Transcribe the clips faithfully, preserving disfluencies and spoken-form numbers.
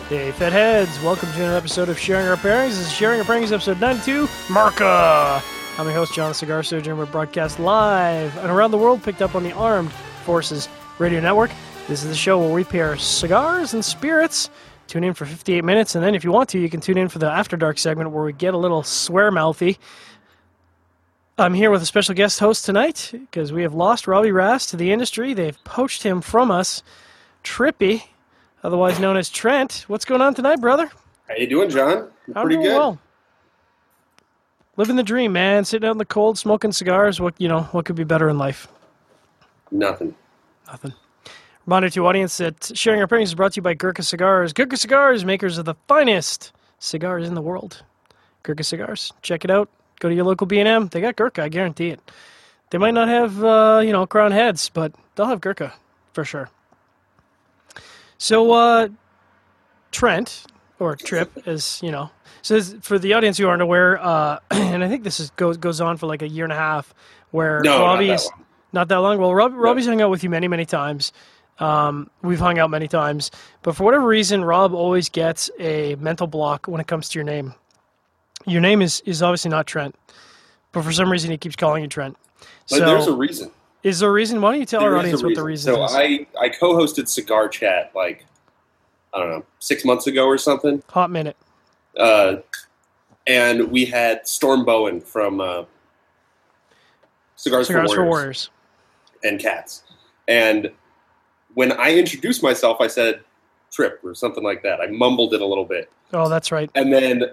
Hey, Fed Heads, welcome to another episode of Sharing Our Pairings. This is Sharing Our Pairings, episode ninety-two, Marca. I'm your host, John the Cigar Surgeon. We're broadcast live and around the world, picked up on the Armed Forces Radio Network. This is the show where we pair cigars and spirits. Tune in for fifty-eight minutes, and then if you want to, you can tune in for the After Dark segment where we get a little swear-mouthy. I'm here with a special guest host tonight because we have lost Robbie Rast to the industry. They've poached him from us. Trippy, otherwise known as Trent. What's going on tonight, brother? How you doing, John? I'm I'm pretty doing good. well. Living the dream, man. Sitting out in the cold, smoking cigars. What you know? What could be better in life? Nothing. Nothing. Reminder to audience that Sharing Our Pairings is brought to you by Gurkha Cigars. Gurkha Cigars, makers of the finest cigars in the world. Gurkha Cigars. Check it out. Go to your local B and M. They got Gurkha, I guarantee it. They might not have, uh, you know, crown heads, but they'll have Gurkha for sure. So, uh, Trent, or Trip, as you know, says for the audience who aren't aware, uh, and I think this is goes goes on for like a year and a half, where No, Robbie's not that long. not that long. Well, Rob, Robbie's hung out with you many, many times. Um, we've hung out many times, but for whatever reason, Rob always gets a mental block when it comes to your name. Your name is is obviously not Trent, but for some reason he keeps calling you Trent. But So, there's a reason. is there a reason? Why don't you tell There our is audience a what the reason So is? I, I co-hosted Cigar Chat like, I don't know, six months ago or something. Hot minute. Uh, and we had Storm Bowen from uh, Cigars, Cigars for, for Warriors Warriors. and Cats. And when I introduced myself, I said Trip or something like that. I mumbled it a little bit. Oh, that's right. And then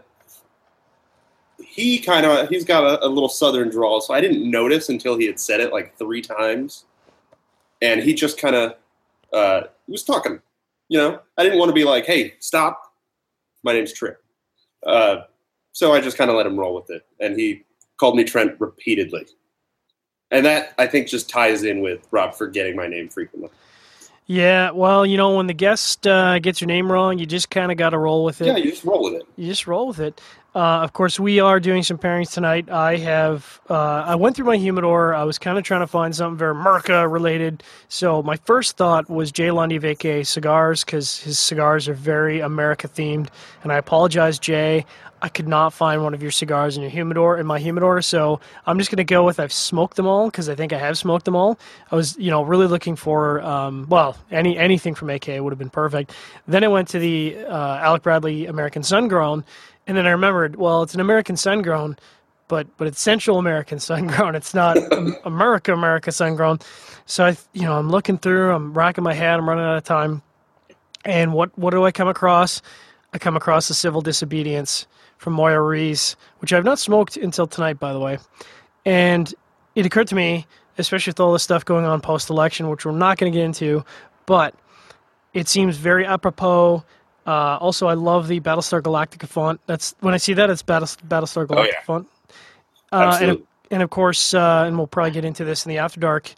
he kind of, he's got a, a little southern drawl, so I didn't notice until he had said it like three times. And he just kind of, uh, he was talking, you know? I didn't want to be like, hey, stop. My name's Trip. Uh, so I just kind of let him roll with it. And he called me Trent repeatedly. And that, I think, just ties in with Rob forgetting my name frequently. Yeah, well, you know, when the guest uh, gets your name wrong, you just kind of got to roll with it. Yeah, you just roll with it. You just roll with it. Uh, of course, we are doing some pairings tonight. I have, uh, I went through my humidor. I was kind of trying to find something very Merca related. So my first thought was Jay Lundy of A K A Cigars, because his cigars are very America themed. And I apologize, Jay. I could not find one of your cigars in your humidor, in my humidor. So I'm just going to go with I've smoked them all, because I think I have smoked them all. I was, you know, really looking for, um, well, any anything from A K A would have been perfect. Then I went to the uh, Alec Bradley American Sun-Grown. And then I remembered, well, it's an American sun-grown, but but it's Central American sun-grown. It's not um, America, America sun-grown. So, I, you know, I'm looking through, I'm racking my head, I'm running out of time. And what, what do I come across? I come across the Civil Disobedience from Moya Ruiz, which I've not smoked until tonight, by the way. And it occurred to me, especially with all this stuff going on post-election, which we're not going to get into, but it seems very apropos. Uh, also, I love the Battlestar Galactica font. That's when I see that, it's Battle, Battlestar Galactica Oh, yeah. font. Uh, Absolutely. and, and of course, uh, and we'll probably get into this in the After Dark,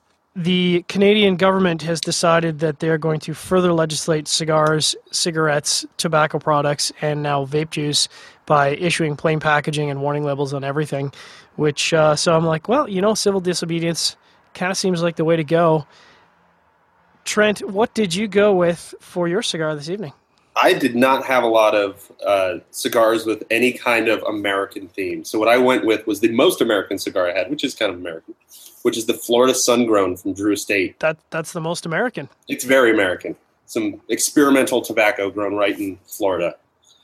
the Canadian government has decided that they're going to further legislate cigars, cigarettes, tobacco products, and now vape juice by issuing plain packaging and warning labels on everything. Which, uh, so I'm like, well, you know, civil disobedience kind of seems like the way to go. Trent, what did you go with for your cigar this evening? I did not have a lot of uh, cigars with any kind of American theme. So what I went with was the most American cigar I had, which is kind of American, which is the Florida Sun-Grown from Drew Estate. That That's the most American. It's very American. Some experimental tobacco grown right in Florida.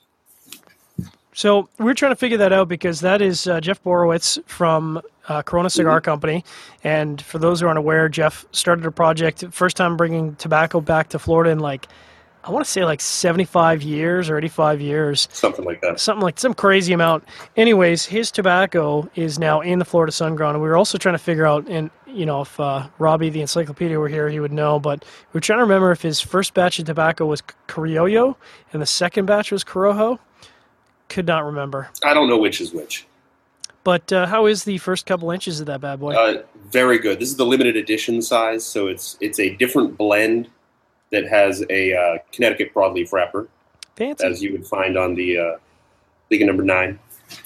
So we're trying to figure that out because that is uh, Jeff Borowitz from uh, Corona Cigar Mm-hmm. Company. And for those who aren't aware, Jeff started a project, first time bringing tobacco back to Florida in like, I want to say like seventy-five years or eighty-five years. Something like that. Something like some crazy amount. Anyways, his tobacco is now in the Florida Sun-Grown. And we were also trying to figure out, and you know, if uh, Robbie, the encyclopedia, were here, he would know. But we were trying to remember if his first batch of tobacco was Criollo and the second batch was Corojo. Could not remember. I don't know which is which. But uh, how is the first couple inches of that bad boy? Uh, very good. This is the limited edition size, so it's it's a different blend that has a uh, Connecticut broadleaf wrapper, Fancy. as you would find on the uh, Liga Number Nine.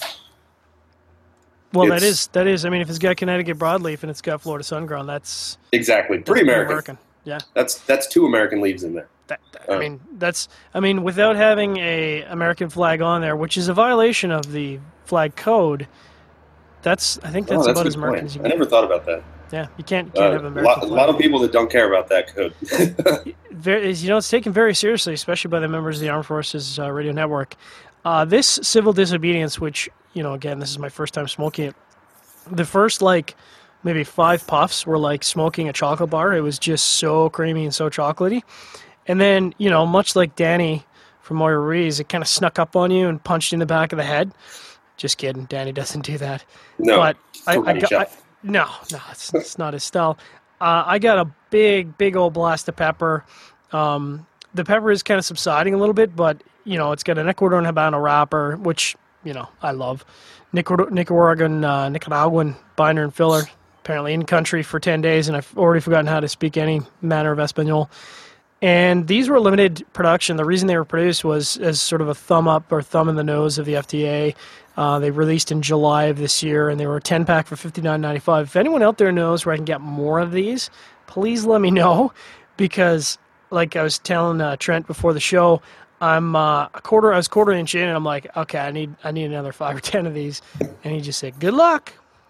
Well, that it's- is that is. I mean, if it's got Connecticut broadleaf and it's got Florida Sun-Grown, that's Exactly, that's pretty American. Yeah. That's that's two American leaves in there. That, that, I mean, that's. I mean, without having a American flag on there, which is a violation of the flag code, that's. I think that's, oh, that's about a as good American point. as you I can. never thought about that. Yeah, you can't can't Uh, have an a, American lot, a flag. lot of people that don't care about that code. Very, you know, it's taken very seriously, especially by the members of the Armed Forces uh, Radio Network. Uh, this civil disobedience, which, you know, again, this is my first time smoking it. The first, like, maybe five puffs were like smoking a chocolate bar. It was just so creamy and so chocolatey. And then, you know, much like Danny from Moira Ruiz, it kind of snuck up on you and punched you in the back of the head. Just kidding. Danny doesn't do that. No, but I, I got I, chef. no, no, it's, it's not his style. Uh, I got a big, big old blast of pepper. Um, the pepper is kind of subsiding a little bit, but, you know, it's got an Ecuadorian Habano wrapper, which, you know, I love. Nicaraguan, Nicaraguan, uh, Nicaraguan binder and filler, apparently in country for ten days, and I've already forgotten how to speak any manner of Espanol. And these were limited production. The reason they were produced was as sort of a thumb up or thumb in the nose of the F D A. Uh, they released in July of this year, and they were a ten pack for fifty-nine ninety-five. If anyone out there knows where I can get more of these, please let me know, because like I was telling uh, Trent before the show, I'm uh, a quarter. I was quarter inch in, and I'm like, okay, I need I need another five or ten of these. And he just said, "Good luck."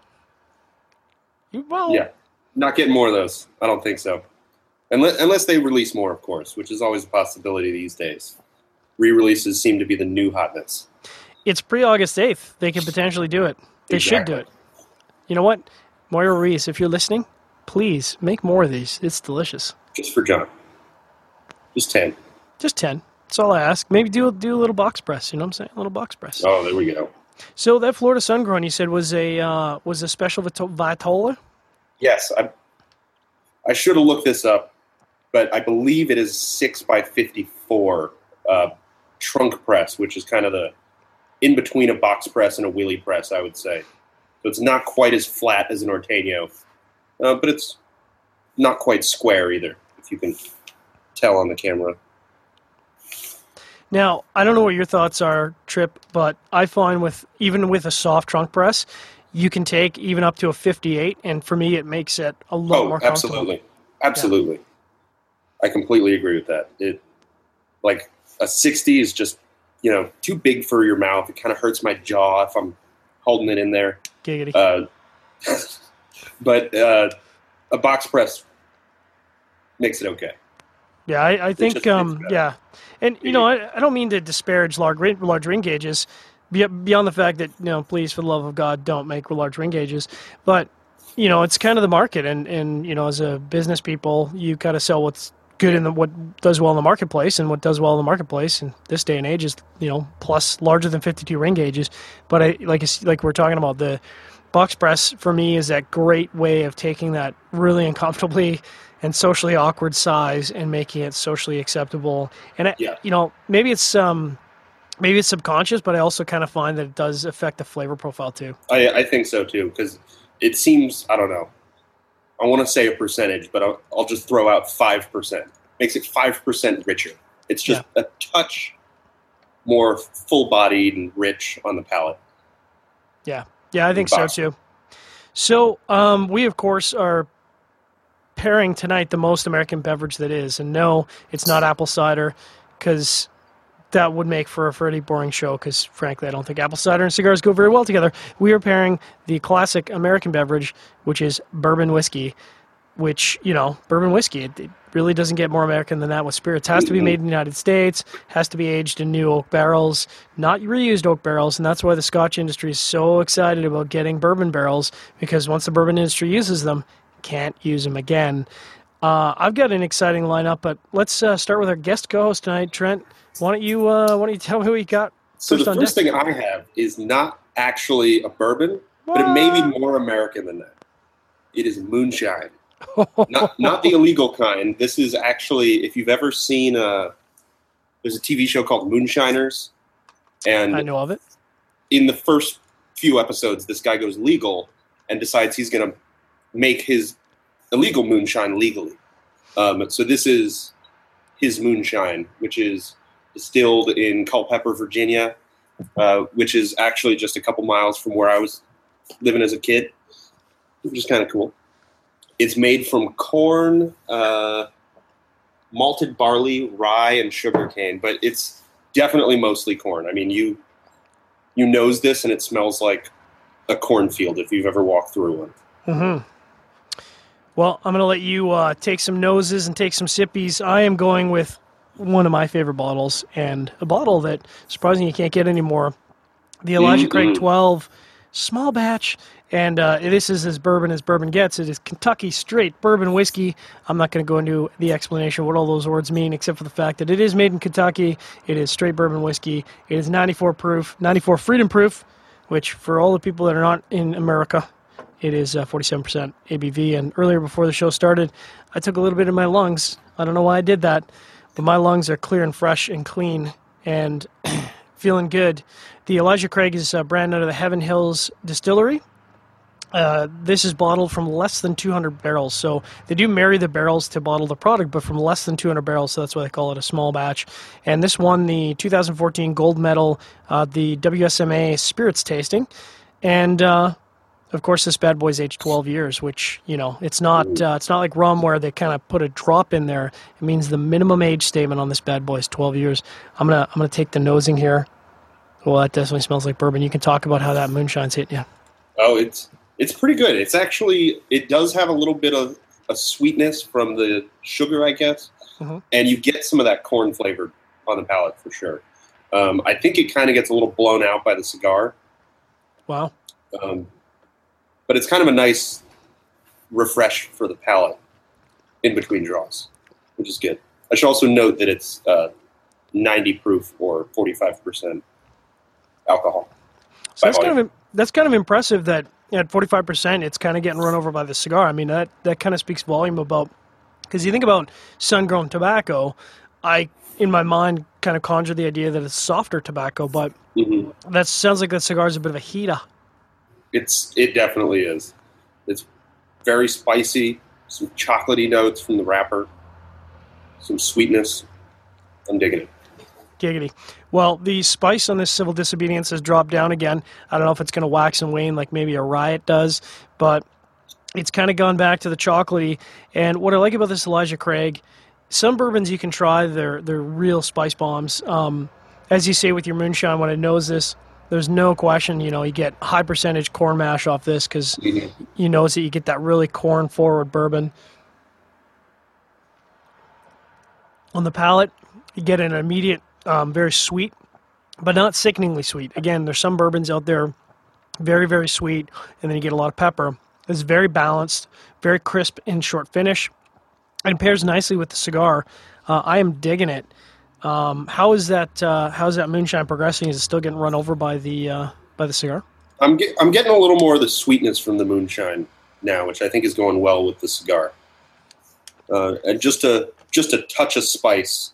You won't. Yeah, not getting more of those. I don't think so. Unless, unless they release more, of course, which is always a possibility these days. Re-releases seem to be the new hotness. It's pre-August eighth. They can potentially do it. They exactly. should do it. You know what? Moira Ruiz, if you're listening, please make more of these. It's delicious. Just for John. Just ten. Just ten. That's all I ask. Maybe do, do a little box press. You know what I'm saying? A little box press. Oh, there we go. So that Florida Sun-Grown, you said, was a uh, was a special Vitola? Yes. I, I should have looked this up, but I believe it is six by fifty-four uh, trunk press, which is kind of the in between a box press and a wheelie press, I would say. So it's not quite as flat as an Orteño, uh, but it's not quite square either, if you can tell on the camera. Now, I don't know what your thoughts are, Trip, but I find with even with a soft trunk press, you can take even up to a fifty-eight, and for me, it makes it a lot oh, more comfortable. Absolutely, absolutely. Yeah. I completely agree with that. It like a sixty is just, you know, too big for your mouth. It kind of hurts my jaw if I'm holding it in there. Giggity. Uh, but uh, a box press makes it okay. Yeah, I, I think, um, yeah. And, you know, I, I don't mean to disparage large, large ring gauges, beyond the fact that, you know, please, for the love of God, don't make large ring gauges. But, you know, it's kind of the market. And, and you know, as a business people, you got to sell what's good in the, what does well in the marketplace. And what does well in the marketplace in this day and age is, you know, plus larger than fifty-two ring gauges. But I, like, like we're talking about, the box press, for me, is that great way of taking that really uncomfortably and socially awkward size and making it socially acceptable. And, I, yeah. you know, maybe it's um, maybe it's subconscious, but I also kind of find that it does affect the flavor profile too. I, I think so too, because it seems, I don't know, I want to say a percentage, but I'll, I'll just throw out five percent. Makes it five percent richer. It's just yeah. a touch more full-bodied and rich on the palate. Yeah, yeah, I think so too. So um, we, of course, are pairing tonight the most American beverage that is. And no, it's not apple cider, because that would make for a pretty boring show, because frankly I don't think apple cider and cigars go very well together. We are pairing the classic American beverage, which is bourbon whiskey, which, you know, bourbon whiskey, it, it really doesn't get more American than that with spirits. It has to be made in the United States, has to be aged in new oak barrels, not reused oak barrels, and that's why the Scotch industry is so excited about getting bourbon barrels, because once the bourbon industry uses them, can't use them again. Uh, I've got an exciting lineup, but let's uh, start with our guest co-host tonight, Trent. Why don't you uh, why don't you tell me who you got? So first the on first deck? thing I have is not actually a bourbon, what? But it may be more American than that. It is moonshine, not not the illegal kind. This is actually, if you've ever seen a, there's a T V show called Moonshiners, and I know of it. In the first few episodes, this guy goes legal and decides he's going to make his illegal moonshine legally. Um, so this is his moonshine, which is distilled in Culpeper, Virginia, uh, which is actually just a couple miles from where I was living as a kid, which is kind of cool. It's made from corn, uh, malted barley, rye, and sugarcane, but it's definitely mostly corn. I mean, you you nose this, and it smells like a cornfield if you've ever walked through one. Mm-hmm. Well, I'm going to let you uh, take some noses and take some sippies. I am going with one of my favorite bottles, and a bottle that surprisingly you can't get anymore. The Elijah Mm-hmm. Craig twelve small batch, and uh, this is as bourbon as bourbon gets. It is Kentucky straight bourbon whiskey. I'm not going to go into the explanation of what all those words mean, except for the fact that it is made in Kentucky. It is straight bourbon whiskey. It is ninety-four proof, ninety-four freedom proof, which for all the people that are not in America, it is uh, forty-seven percent A B V. And earlier before the show started, I took a little bit in my lungs. I don't know why I did that, but my lungs are clear and fresh and clean and feeling good. The Elijah Craig is a brand out of the Heaven Hills Distillery. Uh, this is bottled from less than two hundred barrels. So they do marry the barrels to bottle the product, but from less than two hundred barrels, so that's why they call it a small batch. And this won the two thousand fourteen gold medal, uh, the W S M A Spirits Tasting. And, uh, of course, this bad boy's aged twelve years, which, you know, it's not uh, it's not like rum where they kind of put a drop in there. It means the minimum age statement on this bad boy is twelve years. I'm going to I'm gonna take the nosing here. Well, that definitely smells like bourbon. You can talk about how that moonshine's hitting you. Oh, it's it's pretty good. It's actually, it does have a little bit of a sweetness from the sugar, I guess, Mm-hmm. and you get some of that corn flavor on the palate for sure. Um, I think it kind of gets a little blown out by the cigar, Wow. um, but it's kind of a nice refresh for the palate in between draws, which is good. I should also note that it's uh, ninety proof or forty-five percent alcohol. So that's kind of that's kind of impressive that at forty-five percent it's kind of getting run over by the cigar. I mean, that, that kind of speaks volume about, because you think about sun-grown tobacco, I, in my mind, kind of conjure the idea that it's softer tobacco, but Mm-hmm. that sounds like that cigar is a bit of a heater. It's it definitely is. It's very spicy, some chocolatey notes from the wrapper, some sweetness. I'm digging it. Giggity. Well, the spice on this civil disobedience has dropped down again. I don't know if it's going to wax and wane like maybe a riot does, but it's kind of gone back to the chocolatey. And what I like about this Elijah Craig, some bourbons you can try, they're, they're real spice bombs. Um, as you say with your moonshine, when I nose this, there's no question, you know, you get high percentage corn mash off this because Mhm. you notice that you get that really corn forward bourbon. On the palate, you get an immediate, um, very sweet, but not sickeningly sweet. Again, there's some bourbons out there, very, very sweet, and then you get a lot of pepper. It's very balanced, very crisp in short finish, and pairs nicely with the cigar. Uh, I am digging it. Um, how is that? Uh, how is that moonshine progressing? Is it still getting run over by the uh, by the cigar? I'm get, I'm getting a little more of the sweetness from the moonshine now, which I think is going well with the cigar. Uh, and just a just a touch of spice.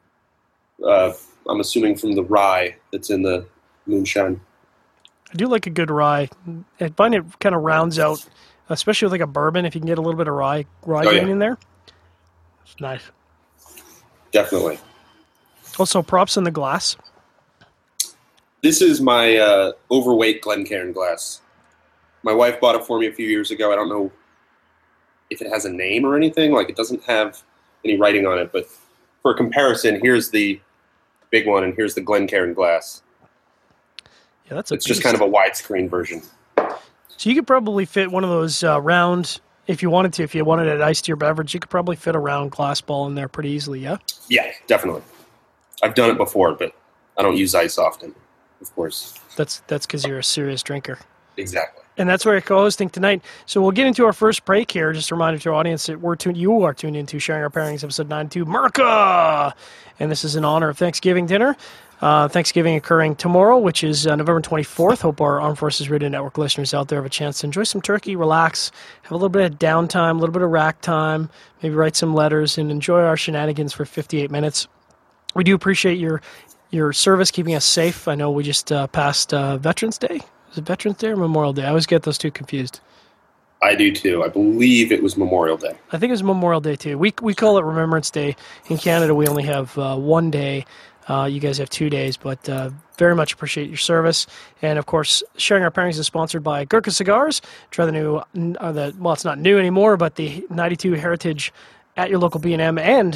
Uh, I'm assuming from the rye that's in the moonshine. I do like a good rye. I find it kind of rounds out, especially with like a bourbon. If you can get a little bit of rye rye Oh, grain yeah. in there, it's nice. Definitely. Also, props in the glass. This is my uh, overweight Glencairn glass. My wife bought it for me a few years ago. I don't know if it has a name or anything. Like, it doesn't have any writing on it. But for comparison, here's the big one, and here's the Glencairn glass. Yeah, that's a It's just beast. kind of a widescreen version. So you could probably fit one of those uh, round, if you wanted to, if you wanted it iced to your beverage, you could probably fit a round glass ball in there pretty easily, yeah? Yeah, definitely. I've done it before, but I don't use ice often, of course. That's that's because you're a serious drinker. Exactly. And that's why you're co-hosting tonight. So we'll get into our first break here. Just a reminder to our audience that we're tuned, you are tuned into Sharing Our Pairings, episode ninety-two, America! And this is in honor of Thanksgiving dinner. Uh, Thanksgiving occurring tomorrow, which is uh, November twenty-fourth. Hope our Armed Forces Radio Network listeners out there have a chance to enjoy some turkey, relax, have a little bit of downtime, a little bit of rack time, maybe write some letters, and enjoy our shenanigans for fifty-eight minutes. We do appreciate your your service, keeping us safe. I know we just uh, passed uh, Veterans Day. Was it Veterans Day or Memorial Day? I always get those two confused. I do too. I believe it was Memorial Day. I think it was Memorial Day too. We we call it Remembrance Day. In Canada, we only have uh, one day. Uh, you guys have two days, but uh, very much appreciate your service. And of course, Sharing Our Pairings is sponsored by Gurkha Cigars. Try the new, uh, the well, it's not new anymore, but the ninety-two Heritage at your local B and M and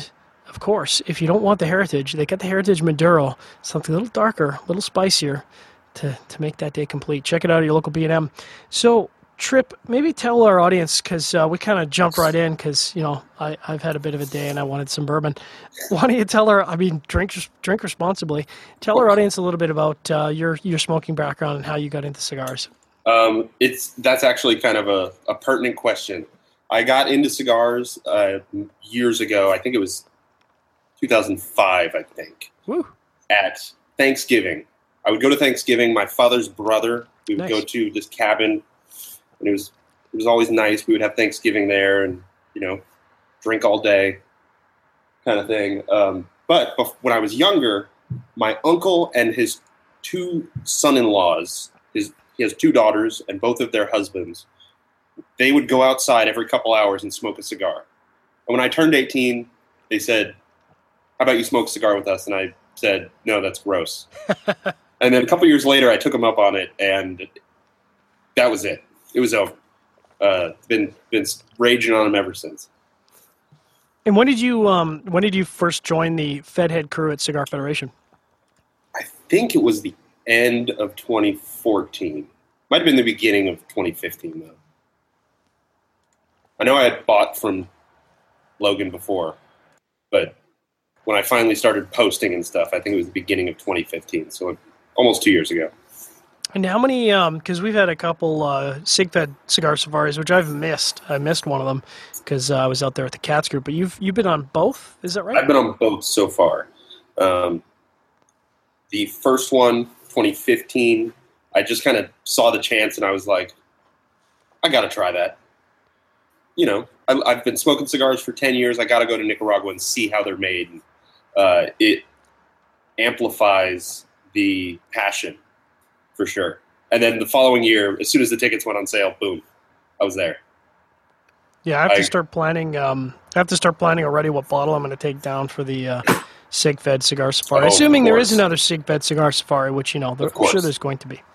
of course, if you don't want the Heritage, they got the Heritage Maduro, something a little darker, a little spicier to, to make that day complete. Check it out at your local B and M. So, Trip, maybe tell our audience, because uh, we kind of jumped right in because, you know, I, I've had a bit of a day and I wanted some bourbon. Why don't you tell our, I mean, drink drink responsibly. Tell our audience a little bit about uh, your, your smoking background and how you got into cigars. Um, it's That's actually kind of a, a pertinent question. I got into cigars uh, years ago. I think it was two thousand five, I think, Woo. At Thanksgiving. I would go to Thanksgiving. My father's brother, we would Nice. go to this cabin. And it was it was always nice. We would have Thanksgiving there, and you know, drink all day, kind of thing. Um, but bef- when I was younger, my uncle and his two son-in-laws, his he has two daughters, and both of their husbands, they would go outside every couple hours and smoke a cigar. And when I turned eighteen, they said, "How about you smoke a cigar with us?" And I said, "No, that's gross." And then a couple years later, I took them up on it, and that was it. It was over. Uh, been been raging on them ever since. And when did you um when did you first join the Fed Head crew at Cigar Federation? I think it was the end of twenty fourteen. Might have been the beginning of twenty fifteen, though. I know I had bought from Logan before, but when I finally started posting and stuff, I think it was the beginning of twenty fifteen, so almost two years ago. And how many, because um, we've had a couple uh, SigFed cigar safaris, which I've missed. I missed one of them because uh, I was out there at the Cats group. But you've you've been on both, is that right? I've been on both so far. Um, the first one, twenty fifteen, I just kind of saw the chance and I was like, I got to try that. You know, I, I've been smoking cigars for ten years. I got to go to Nicaragua and see how they're made. And, uh, it amplifies the passion. For sure. And then the following year, as soon as the tickets went on sale, boom, I was there. Yeah, I have I, to start planning. Um, I have to start planning already what bottle I'm going to take down for the uh, SigFed Cigar Safari. Oh, Assuming there is course. another SigFed Cigar Safari, which you know, there, I'm sure there's going to be.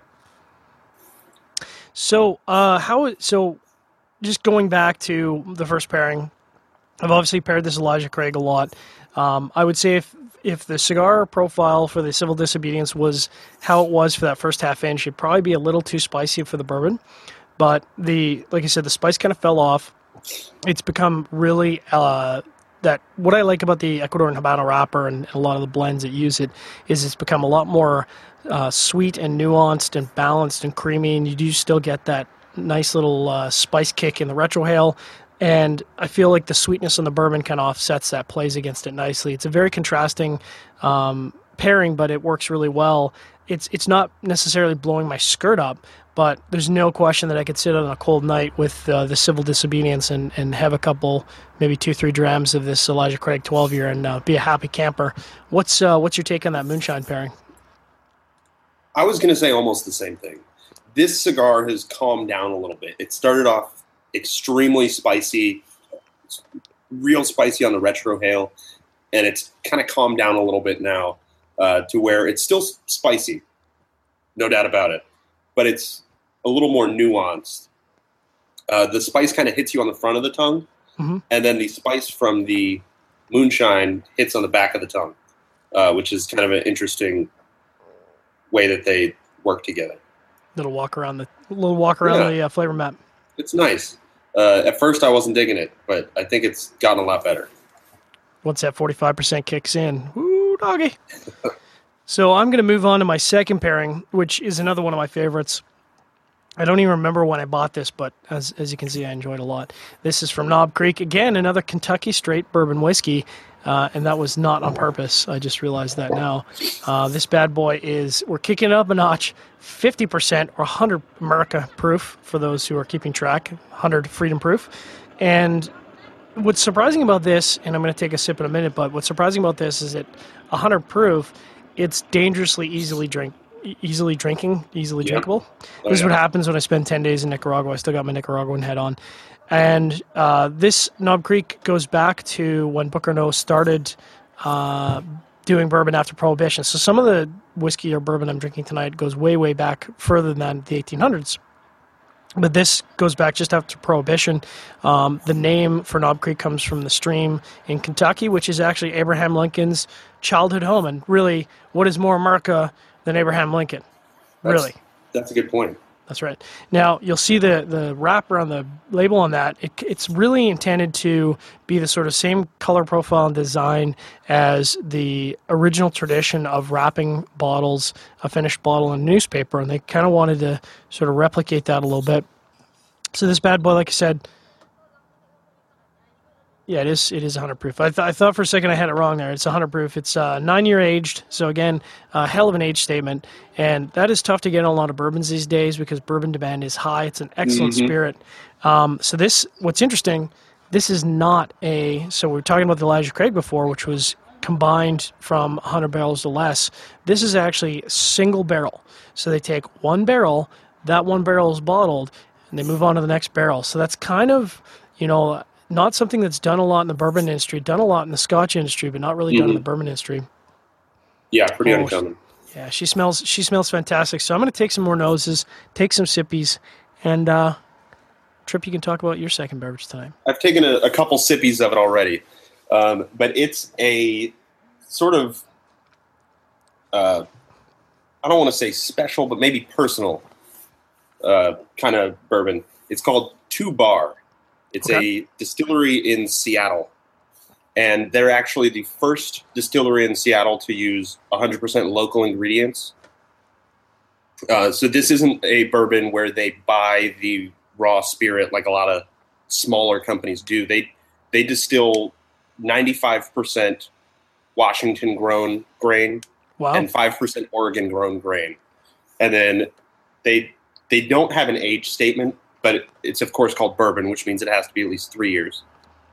So, uh, how? So, just going back to the first pairing, I've obviously paired this Elijah Craig a lot. Um, I would say if if the cigar profile for the Civil Disobedience was how it was for that first half inch, it'd probably be a little too spicy for the bourbon. But the like I said, the spice kind of fell off. It's become really uh, that. What I like about the Ecuadorian Habano wrapper and a lot of the blends that use it is it's become a lot more uh, sweet and nuanced and balanced and creamy, and you do still get that nice little uh, spice kick in the retrohale. And I feel like the sweetness on the bourbon kind of offsets that, plays against it nicely. It's a very contrasting um, pairing, but it works really well. It's it's not necessarily blowing my skirt up, but there's no question that I could sit on a cold night with uh, the Civil Disobedience and, and have a couple, maybe two, three drams of this Elijah Craig twelve year and uh, be a happy camper. What's uh, what's your take on that moonshine pairing? I was going to say almost the same thing. This cigar has calmed down a little bit. It started off extremely spicy, it's real spicy on the retrohale, and it's kind of calmed down a little bit now uh, to where it's still spicy, no doubt about it, but it's a little more nuanced. Uh, the spice kind of hits you on the front of the tongue, mm-hmm. and then the spice from the moonshine hits on the back of the tongue, uh, which is kind of an interesting way that they work together. Little walk around the little walk around yeah. the uh, flavor map. It's nice. Uh, at first, I wasn't digging it, but I think it's gotten a lot better. Once that forty-five percent kicks in, woo, doggy. So I'm going to move on to my second pairing, which is another one of my favorites. I don't even remember when I bought this, but as as you can see, I enjoyed it a lot. This is from Knob Creek. Again, another Kentucky straight bourbon whiskey, uh, and that was not on purpose. I just realized that now. Uh, this bad boy is, we're kicking it up a notch, fifty percent or one hundred America proof for those who are keeping track, one hundred freedom proof. And what's surprising about this, and I'm going to take a sip in a minute, but what's surprising about this is that one hundred proof, it's dangerously easily drink. easily drinking, easily yeah. drinkable. Oh, this is yeah. what happens when I spend ten days in Nicaragua. I still got my Nicaraguan head on. And uh, this Knob Creek goes back to when Booker Noe started uh, doing bourbon after Prohibition. So some of the whiskey or bourbon I'm drinking tonight goes way, way back further than the eighteen hundreds. But this goes back just after Prohibition. Um, the name for Knob Creek comes from the stream in Kentucky, which is actually Abraham Lincoln's childhood home. And really, what is more America than Abraham Lincoln? That's, Really. That's a good point. That's right. Now, you'll see the, the wrapper on the label on that. It, it's really intended to be the sort of same color profile and design as the original tradition of wrapping bottles, a finished bottle in newspaper, and they kind of wanted to sort of replicate that a little bit. So this bad boy, like I said, yeah, it is It is one hundred proof. I, th- I thought for a second I had it wrong there. It's one hundred proof. It's uh, nine-year aged, so again, a hell of an age statement. And that is tough to get on a lot of bourbons these days because bourbon demand is high. It's an excellent Mm-hmm. spirit. Um, so this, what's interesting, this is not a, so we were talking about the Elijah Craig before, which was combined from one hundred barrels or less. This is actually a single barrel. So they take one barrel, that one barrel is bottled, and they move on to the next barrel. So that's kind of, you know, not something that's done a lot in the bourbon industry, done a lot in the Scotch industry, but not really Mm-hmm. done in the bourbon industry. Yeah, pretty Oh, uncommon. Yeah, she smells she smells fantastic. So I'm going to take some more noses, take some sippies, and uh, Trip, you can talk about your second beverage tonight. I've taken a, a couple sippies of it already, um, but it's a sort of, uh, I don't want to say special, but maybe personal uh, kind of bourbon. It's called Two Bar. It's Okay. a distillery in Seattle, and they're actually the first distillery in Seattle to use one hundred percent local ingredients. Uh, so this isn't a bourbon where they buy the raw spirit like a lot of smaller companies do. They they distill ninety-five percent Washington grown grain Wow. and five percent Oregon grown grain, and then they they don't have an age statement, but it's of course called bourbon, which means it has to be at least three years.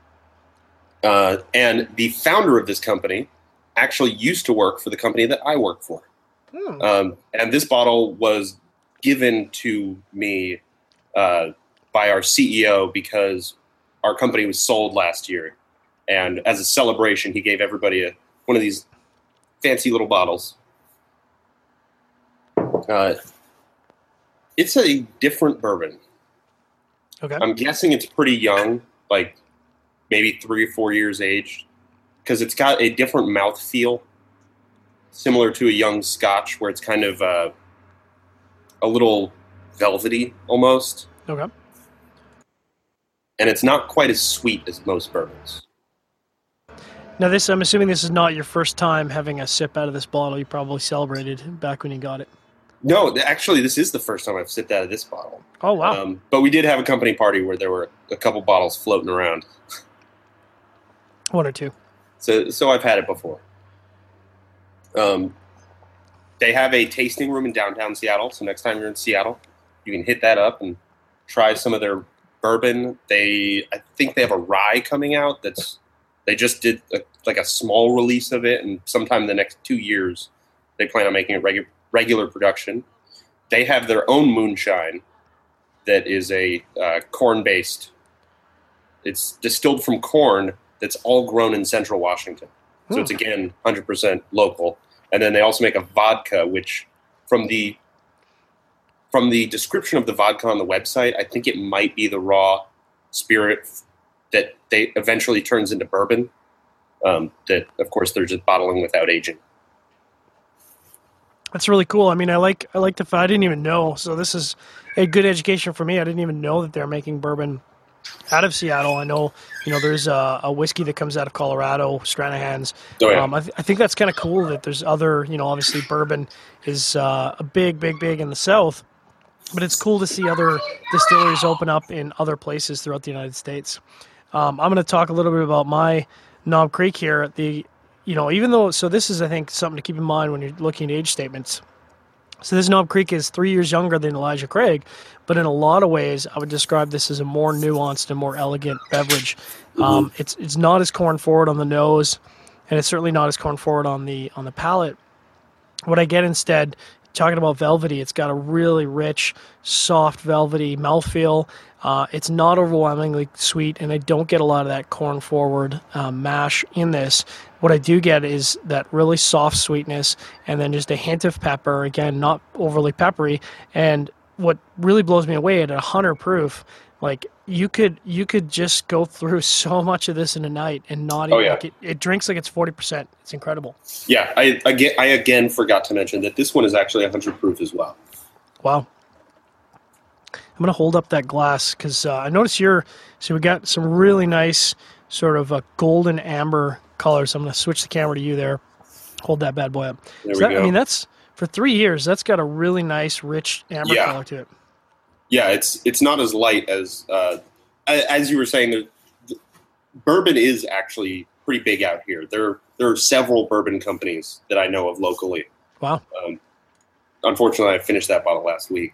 Uh, and the founder of this company actually used to work for the company that I work for. Hmm. Um, and this bottle was given to me uh, by our C E O because our company was sold last year. And as a celebration, he gave everybody a, one of these fancy little bottles. Uh, it's a different bourbon. Okay. I'm guessing it's pretty young, like maybe three or four years aged, because it's got a different mouthfeel, similar to a young Scotch, where it's kind of uh, a little velvety almost, Okay. and it's not quite as sweet as most bourbons. Now this, I'm assuming this is not your first time having a sip out of this bottle. You probably celebrated back when you got it. No, th- actually, this is the first time I've sipped out of this bottle. Oh, wow. Um, but we did have a company party where there were a couple bottles floating around, One or two. so so I've had it before. Um, they have a tasting room in downtown Seattle, so next time you're in Seattle, you can hit that up and try some of their bourbon. They, I think they have a rye coming out that's, they just did a, like a small release of it, and sometime in the next two years, they plan on making it regu- regular production. They have their own moonshine that is a uh, corn-based. It's distilled from corn that's all grown in central Washington. So Hmm. it's, again, one hundred percent local. And then they also make a vodka, which from the from the description of the vodka on the website, I think it might be the raw spirit that they eventually turns into bourbon. Um, that, of course, they're just bottling without aging. That's really cool. I mean, I like I like the fact I didn't even know. So this is a good education for me. I didn't even know that they're making bourbon out of Seattle. I know, you know, there's a, a whiskey that comes out of Colorado, Stranahan's. Oh, yeah. Um, I, th- I think that's kind of cool that there's other, you know, obviously bourbon is uh, a big, big, big in the South, but it's cool to see other distilleries open up in other places throughout the United States. Um, I'm going to talk a little bit about my Knob Creek here. The, you know, even though, so this is, I think, something to keep in mind when you're looking at age statements. So this Knob Creek is three years younger than Elijah Craig, but in a lot of ways, I would describe this as a more nuanced and more elegant beverage. Mm-hmm. Um, it's it's not as corn forward on the nose, and it's certainly not as corn forward on the on the palate. What I get instead, talking about velvety, it's got a really rich, soft, velvety mouthfeel. Uh, it's not overwhelmingly sweet, and I don't get a lot of that corn forward uh, mash in this. What I do get is that really soft sweetness, and then just a hint of pepper. Again, not overly peppery, and what really blows me away at a hundred proof, like you could you could just go through so much of this in a night and not even Oh, yeah. like it, it drinks like it's forty percent. It's incredible. Yeah, I again, I again forgot to mention that this one is actually one hundred proof as well. Wow. I'm going to hold up that glass because uh, I noticed you're, so we got some really nice sort of uh, golden amber colors. I'm going to switch the camera to you there. Hold that bad boy up. There So we that, go. I mean, that's, for three years, that's got a really nice, rich amber Yeah. color to it. Yeah, it's it's not as light as uh, a- as you were saying. The, bourbon is actually pretty big out here. There there are several bourbon companies that I know of locally. Wow. Um, unfortunately, I finished that bottle last week.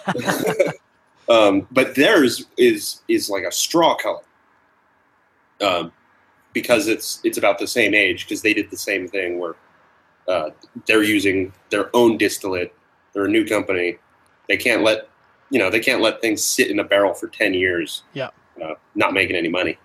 um, but theirs is is like a straw color, um, because it's it's about the same age. Because they did the same thing where uh, they're using their own distillate. They're a new company. They can't let you know they can't let things sit in a barrel for ten years. Yeah. Uh, not making any money.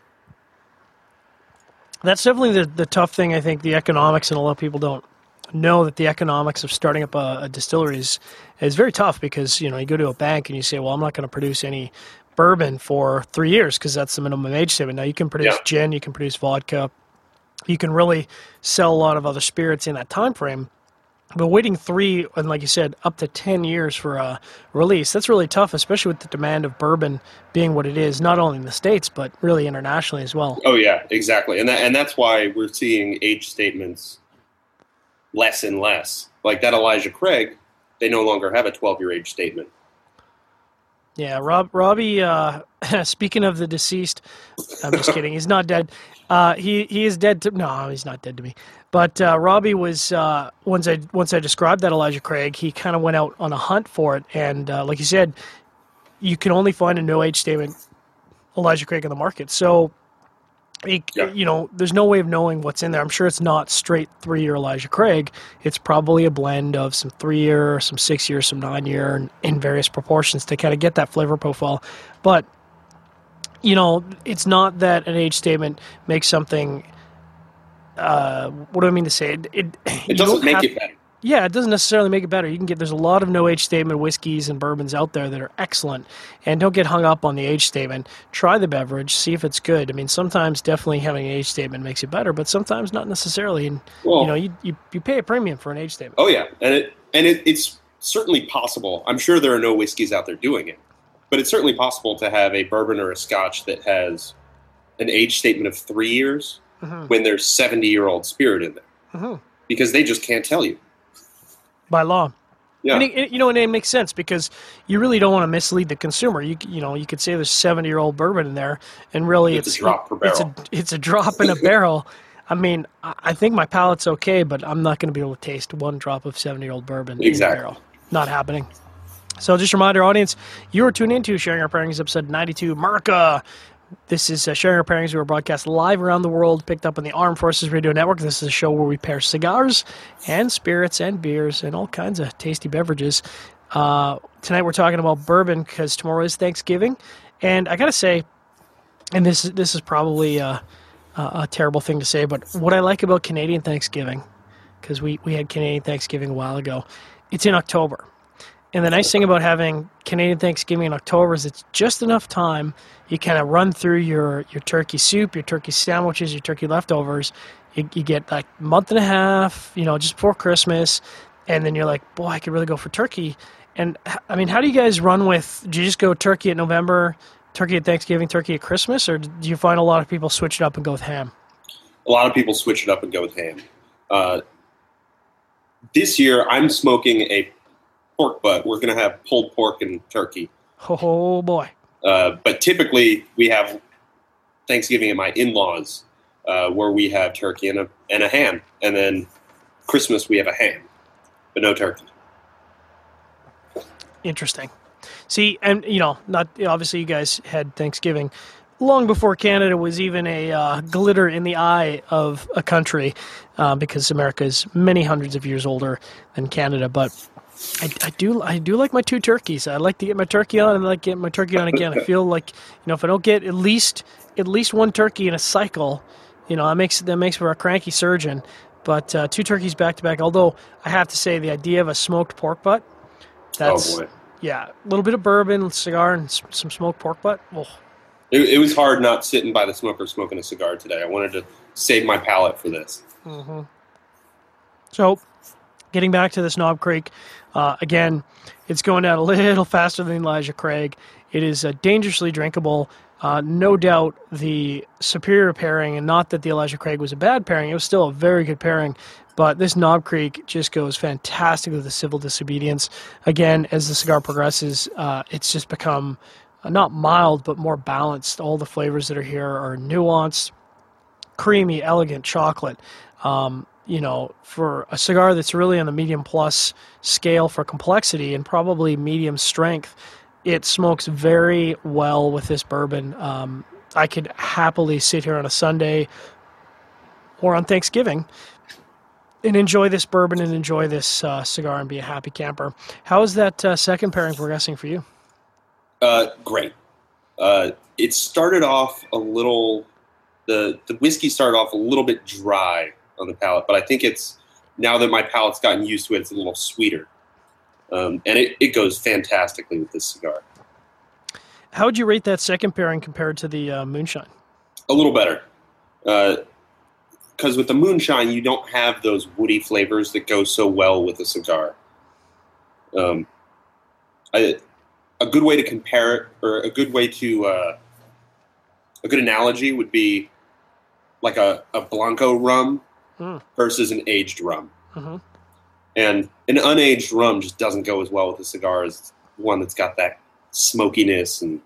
That's definitely the, the tough thing, I think, the economics, and a lot of people don't know that the economics of starting up a, a distillery is, is very tough because, you know, you go to a bank and you say, well, I'm not going to produce any bourbon for three years because that's the minimum age statement. Now, you can produce Yeah. gin, you can produce vodka, you can really sell a lot of other spirits in that time frame. But waiting three, and like you said, up to ten years for a release, that's really tough, especially with the demand of bourbon being what it is, not only in the States, but really internationally as well. Oh yeah, exactly, and that, and that's why we're seeing age statements less and less. Like that Elijah Craig, they no longer have a twelve-year age statement. Yeah, Rob, Robbie, uh, speaking of the deceased, I'm just kidding. He's not dead. Uh, he, he is dead to, no, he's not dead to me. But uh, Robbie was, uh, once I once I described that Elijah Craig, he kind of went out on a hunt for it. And uh, like you said, you can only find a no-age statement Elijah Craig in the market. So, it, Yeah. you know, there's no way of knowing what's in there. I'm sure it's not straight three-year Elijah Craig. It's probably a blend of some three-year, some six-year, some nine-year, and in various proportions to kind of get that flavor profile. But, you know, it's not that an age statement makes something... Uh, what do I mean to say? It, it, It doesn't make it better. Yeah, it doesn't necessarily make it better. You can get there's a lot of no age statement whiskeys and bourbons out there that are excellent, and don't get hung up on the age statement. Try the beverage, see if it's good. I mean, sometimes definitely having an age statement makes it better, but sometimes not necessarily. And Well- you know, you, you you pay a premium for an age statement. Oh yeah, and it and it, it's certainly possible. I'm sure there are no whiskeys out there doing it, but it's certainly possible to have a bourbon or a Scotch that has an age statement of three years Mhm. when there's seventy-year-old spirit in there, Mhm. because they just can't tell you. By law. Yeah, And it, it- you know, and it makes sense because you really don't want to mislead the consumer. You you know, you could say there's seventy-year-old bourbon in there, and really It's a it's drop per It's a barrel. it's a drop in a barrel. I mean, I I think my palate's okay, but I'm not going to be able to taste one drop of seventy-year-old bourbon Exactly. in a barrel. Not happening. So just remind our audience, you are tuned into Sharing Our Pairings, episode ninety-two, America. This is uh, Sharing Our Pairings. We are broadcast live around the world, picked up on the Armed Forces Radio Network. This is a show where we pair cigars and spirits and beers and all kinds of tasty beverages. Uh, tonight we're talking about bourbon because tomorrow is Thanksgiving. And I got to say, and this, this is probably uh, a, a terrible thing to say, but what I like about Canadian Thanksgiving, because we, we had Canadian Thanksgiving a while ago, it's in October. And the nice thing about having Canadian Thanksgiving in October is it's just enough time. You kind of run through your, your turkey soup, your turkey sandwiches, your turkey leftovers. You, you get like a month and a half, you know, just before Christmas. And then you're like, boy, I could really go for turkey. And I mean, how do you guys run with, do you just go turkey at November, turkey at Thanksgiving, turkey at Christmas? Or do you find a lot of people switch it up and go with ham? a lot of people switch it up and go with ham. Uh, this year, I'm smoking a pork butt. We're going to have pulled pork and turkey. Oh, boy. Uh, but typically, we have Thanksgiving at my in-laws, uh, where we have turkey and a and a ham, and then Christmas we have a ham, but no turkey. Interesting. See, and you know, not obviously you guys had Thanksgiving long before Canada was even a uh, glitter in the eye of a country, uh, because America is many hundreds of years older than Canada. But I, I do I do like my two turkeys. I like to get my turkey on, and I like to get my turkey on again. I feel like, you know, if I don't get at least at least one turkey in a cycle, you know, that makes that makes for a cranky surgeon. But uh, two turkeys back to back. Although I have to say, the idea of a smoked pork butt, that's Oh, boy. Yeah, a little bit of bourbon, cigar, and s- some smoked pork butt. Oh, It, it was hard not sitting by the smoker smoking a cigar today. I wanted to save my palate for this. mm-hmm. So, getting back to this Knob Creek, uh, again, it's going down a little faster than Elijah Craig. It is uh, dangerously drinkable. Uh, no doubt the superior pairing, and not that the Elijah Craig was a bad pairing, it was still a very good pairing, but this Knob Creek just goes fantastic with the Civil Disobedience. Again, as the cigar progresses, uh, it's just become uh, not mild, but more balanced. All the flavors that are here are nuanced, creamy, elegant chocolate. Um, you know, for a cigar that's really on the medium plus scale for complexity and probably medium strength, it smokes very well with this bourbon. Um, I could happily sit here on a Sunday or on Thanksgiving and enjoy this bourbon and enjoy this uh, cigar and be a happy camper. How is that uh, second pairing progressing for you? Uh, great. Uh, it started off a little, the, the whiskey started off a little bit dry on the palate, but I think it's, now that my palate's gotten used to it, it's a little sweeter. Um, and it, it goes fantastically with this cigar. How would you rate that second pairing compared to the uh, Moonshine? A little better. Because uh, with the Moonshine, you don't have those woody flavors that go so well with a cigar. Um, I, a good way to compare it, or a good way to, uh, a good analogy would be like a, a Blanco rum mm. versus an aged rum. Mm-hmm. And an unaged rum just doesn't go as well with a cigar as one that's got that smokiness and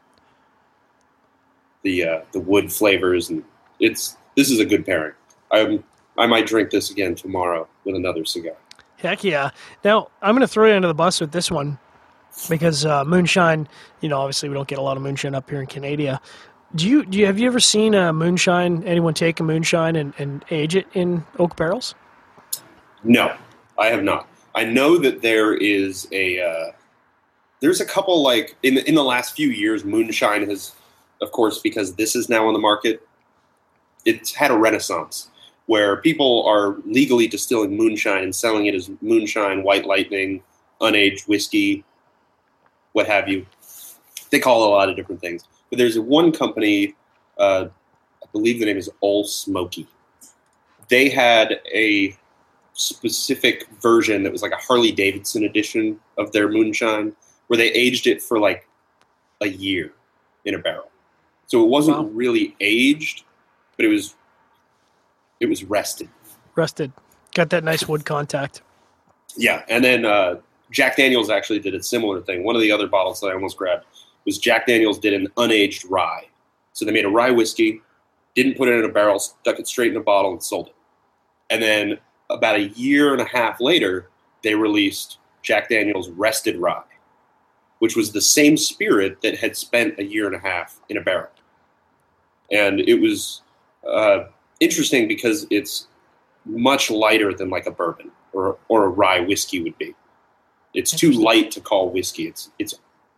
the uh, the wood flavors. And it's this is a good pairing. I I might drink this again tomorrow with another cigar. Heck yeah! Now I'm going to throw you under the bus with this one because uh, Moonshine. You know, obviously we don't get a lot of Moonshine up here in Canada. Do you do you have you ever seen a Moonshine? Anyone take a Moonshine and, and age it in oak barrels? No. I have not. I know that there is a uh, there's a couple like in the, in the last few years, Moonshine has, of course, because this is now on the market, it's had a renaissance where people are legally distilling Moonshine and selling it as Moonshine, White Lightning, unaged whiskey, what have you. They call it a lot of different things. But there's one company, uh, I believe the name is Ole Smoky. They had a specific version that was like a Harley Davidson edition of their Moonshine where they aged it for like a year in a barrel. So it wasn't wow. really aged, but it was it was rested. Rested. Got that nice wood contact. Yeah, and then uh, Jack Daniel's actually did a similar thing. One of the other bottles that I almost grabbed was Jack Daniel's did an unaged rye. So they made a rye whiskey, didn't put it in a barrel, stuck it straight in a bottle and sold it. And then about a year and a half later, they released Jack Daniel's Rested Rye, which was the same spirit that had spent a year and a half in a barrel. And it was uh, interesting because it's much lighter than like a bourbon or or a rye whiskey would be. It's too light to call whiskey. It's it's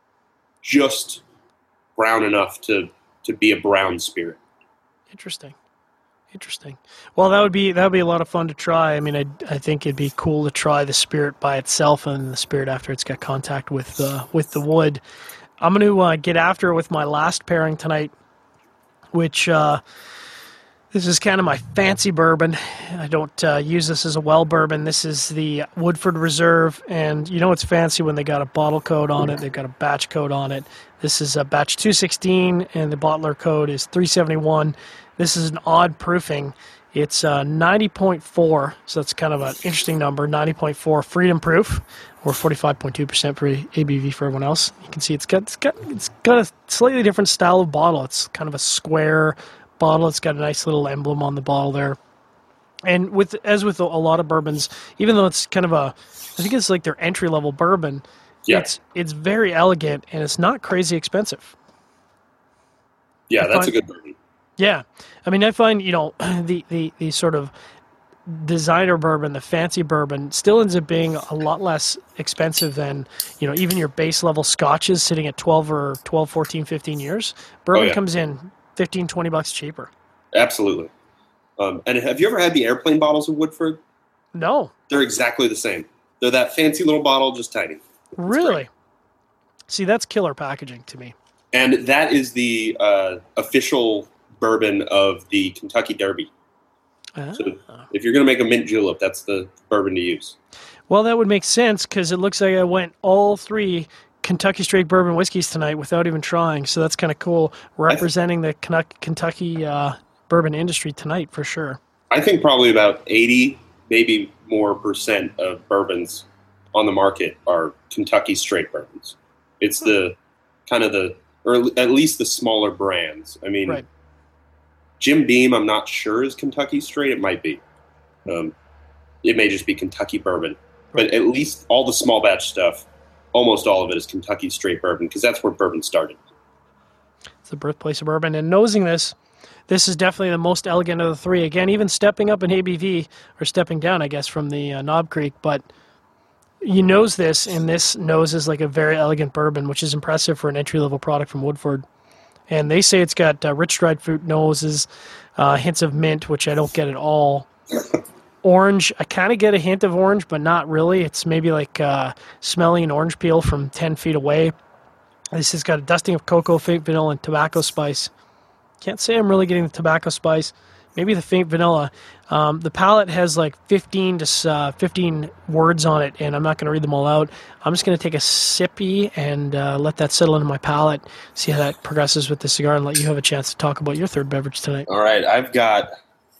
just brown enough to, to be a brown spirit. Interesting. Interesting. Well, that would be that would be a lot of fun to try. I mean, I I think it'd be cool to try the spirit by itself and the spirit after it's got contact with uh, with the wood. I'm going to uh, get after it with my last pairing tonight, which uh, this is kind of my fancy bourbon. I don't uh, use this as a well bourbon. This is the Woodford Reserve, and you know it's fancy when they got a bottle code on it. They've got a batch code on it. This is a batch two sixteen, and the bottler code is three seventy-one. This is an odd proofing. It's uh, ninety point four, so that's kind of an interesting number, ninety point four freedom proof, or forty-five point two percent for A B V for everyone else. You can see it's got, it's got it's got a slightly different style of bottle. It's kind of a square bottle. It's got a nice little emblem on the bottle there. And with as with a lot of bourbons, even though it's kind of a, I think it's like their entry-level bourbon, yeah. it's it's very elegant, and it's not crazy expensive. Yeah, that's a good bourbon. Yeah. I mean, I find, you know, the, the, the sort of designer bourbon, the fancy bourbon, still ends up being a lot less expensive than, you know, even your base level scotches sitting at twelve or twelve, fourteen, fifteen years. Bourbon oh, yeah. comes in fifteen, twenty bucks cheaper. Absolutely. Um, and have you ever had the airplane bottles of Woodford? No. They're exactly the same. They're that fancy little bottle, just tiny. It's really? great. See, that's killer packaging to me. And that is the uh, official bourbon of the Kentucky Derby. Ah. So if you're going to make a mint julep, that's the bourbon to use. Well, that would make sense because it looks like I went all three Kentucky straight bourbon whiskeys tonight without even trying. So that's kind of cool, representing th- the Kentucky uh, bourbon industry tonight for sure. I think probably about eighty, maybe more percent of bourbons on the market are Kentucky straight bourbons. It's the kind of the, or at least the smaller brands. I mean, right. Jim Beam, I'm not sure is Kentucky straight. It might be. Um, it may just be Kentucky bourbon. Right. But at least all the small batch stuff, almost all of it is Kentucky straight bourbon because that's where bourbon started. It's the birthplace of bourbon. And nosing this, this is definitely the most elegant of the three. Again, even stepping up in A B V, or stepping down, I guess, from the uh, Knob Creek, but you nose this, and this nose is like a very elegant bourbon, which is impressive for an entry-level product from Woodford. And they say it's got uh, rich dried fruit noses, uh, hints of mint, which I don't get at all. Orange, I kind of get a hint of orange, but not really. It's maybe like uh, smelling an orange peel from ten feet away. This has got a dusting of cocoa, faint vanilla, and tobacco spice. Can't say I'm really getting the tobacco spice. Maybe the faint vanilla. Um, the palate has like fifteen to uh, fifteen words on it, and I'm not going to read them all out. I'm just going to take a sippy and uh, let that settle into my palate, see how that progresses with the cigar, and let you have a chance to talk about your third beverage tonight. All right, I've got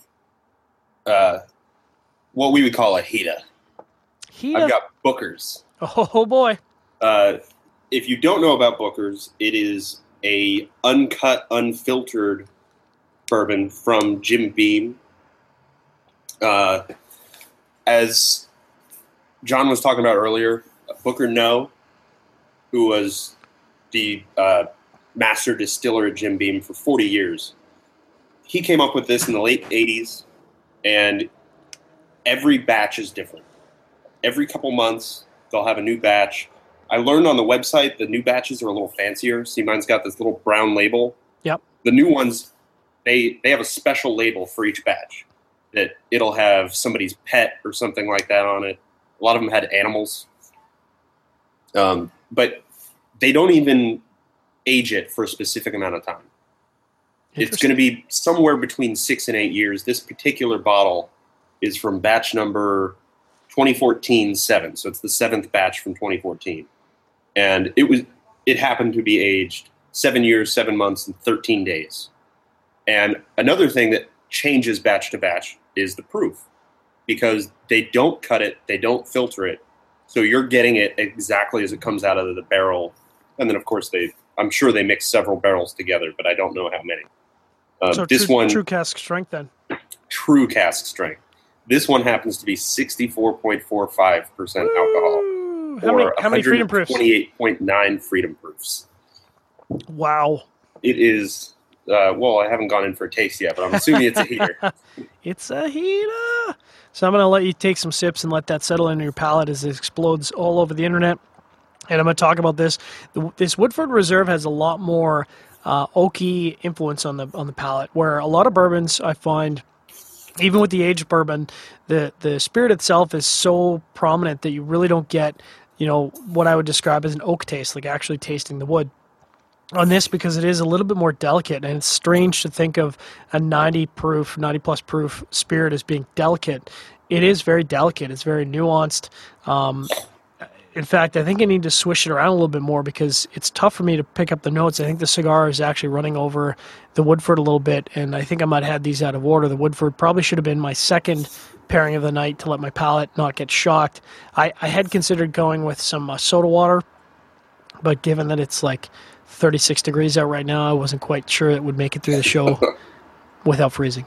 uh, what we would call a Hita. Hita? I've got Booker's. Oh, oh boy. Uh, if you don't know about Booker's, it is a uncut, unfiltered bourbon from Jim Beam. Uh, as John was talking about earlier, Booker No, who was the uh, master distiller at Jim Beam for forty years, he came up with this in the late eighties, and every batch is different. Every couple months, they'll have a new batch. I learned on the website the new batches are a little fancier. See, mine's got this little brown label. Yep. The new ones, they they have a special label for each batch that it'll have somebody's pet or something like that on it. A lot of them had animals. Um, but they don't even age it for a specific amount of time. It's going to be somewhere between six and eight years. This particular bottle is from batch number twenty fourteen seven. So it's the seventh batch from twenty fourteen. And it was it happened to be aged seven years, seven months, and thirteen days. And another thing that changes batch to batch is the proof, because they don't cut it, they don't filter it, so you're getting it exactly as it comes out of the barrel. And then, of course, they I'm sure they mix several barrels together, but I don't know how many. Uh, so this true, one, true cask strength, then. True cask strength. This one happens to be sixty-four point four five percent alcohol. How many, how many freedom proofs? twenty-eight point nine freedom proofs. Wow. It is, uh, well, I haven't gone in for a taste yet, but I'm assuming it's a heater. It's a heater. So I'm going to let you take some sips and let that settle into your palate as it explodes all over the internet. And I'm going to talk about this. The, this Woodford Reserve has a lot more uh, oaky influence on the on the palate, where a lot of bourbons I find, even with the aged bourbon, the, the spirit itself is so prominent that you really don't get, you know, what I would describe as an oak taste, like actually tasting the wood. On this, because it is a little bit more delicate, and it's strange to think of a ninety proof, ninety plus proof spirit as being delicate. It is very delicate. It's very nuanced. Um, in fact, I think I need to swish it around a little bit more because it's tough for me to pick up the notes. I think the cigar is actually running over the Woodford a little bit, and I think I might have had these out of order. The Woodford probably should have been my second pairing of the night to let my palate not get shocked. I, I had considered going with some uh, soda water, but given that it's like thirty-six degrees out right now, I wasn't quite sure it would make it through the show without freezing.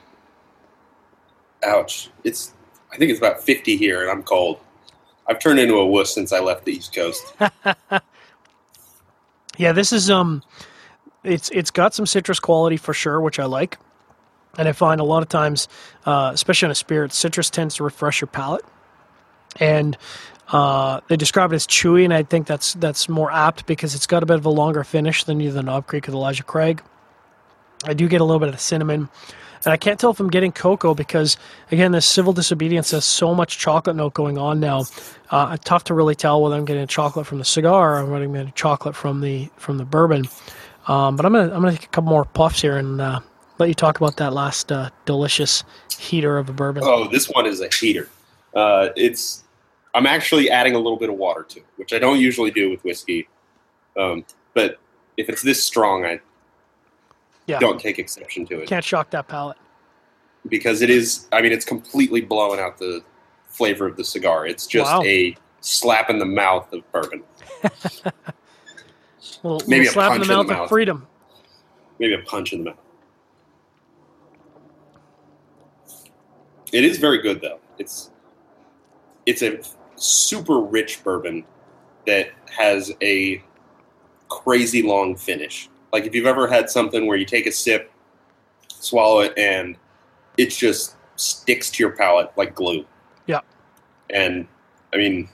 Ouch. It's I think it's about fifty here, and I'm cold. I've turned into a wuss since I left the East Coast. Yeah, this is um, it's it's got some citrus quality for sure, which I like, and I find a lot of times, uh, especially on a spirit, citrus tends to refresh your palate, and uh, they describe it as chewy, and I think that's that's more apt because it's got a bit of a longer finish than either the Knob Creek or the Elijah Craig. I do get a little bit of the cinnamon. And I can't tell if I'm getting cocoa because, again, this Civil Disobedience has so much chocolate note going on now. Uh, tough to really tell whether I'm getting chocolate from the cigar or I'm getting chocolate from the from the bourbon. Um, but I'm gonna I'm gonna take a couple more puffs here and uh, let you talk about that last uh, delicious heater of a bourbon. Oh, this one is a heater. Uh, it's I'm actually adding a little bit of water to it, which I don't usually do with whiskey. Um, but if it's this strong, I yeah. don't take exception to it. Can't shock that palate. Because it is, I mean, it's completely blowing out the flavor of the cigar. It's just wow. a slap in the mouth of bourbon. little, Maybe little a slap punch in the mouth, in the mouth of freedom. Maybe a punch in the mouth. It is very good, though. It's it's a super rich bourbon that has a crazy long finish. Like if you've ever had something where you take a sip, swallow it, and it just sticks to your palate like glue. Yeah. And I mean,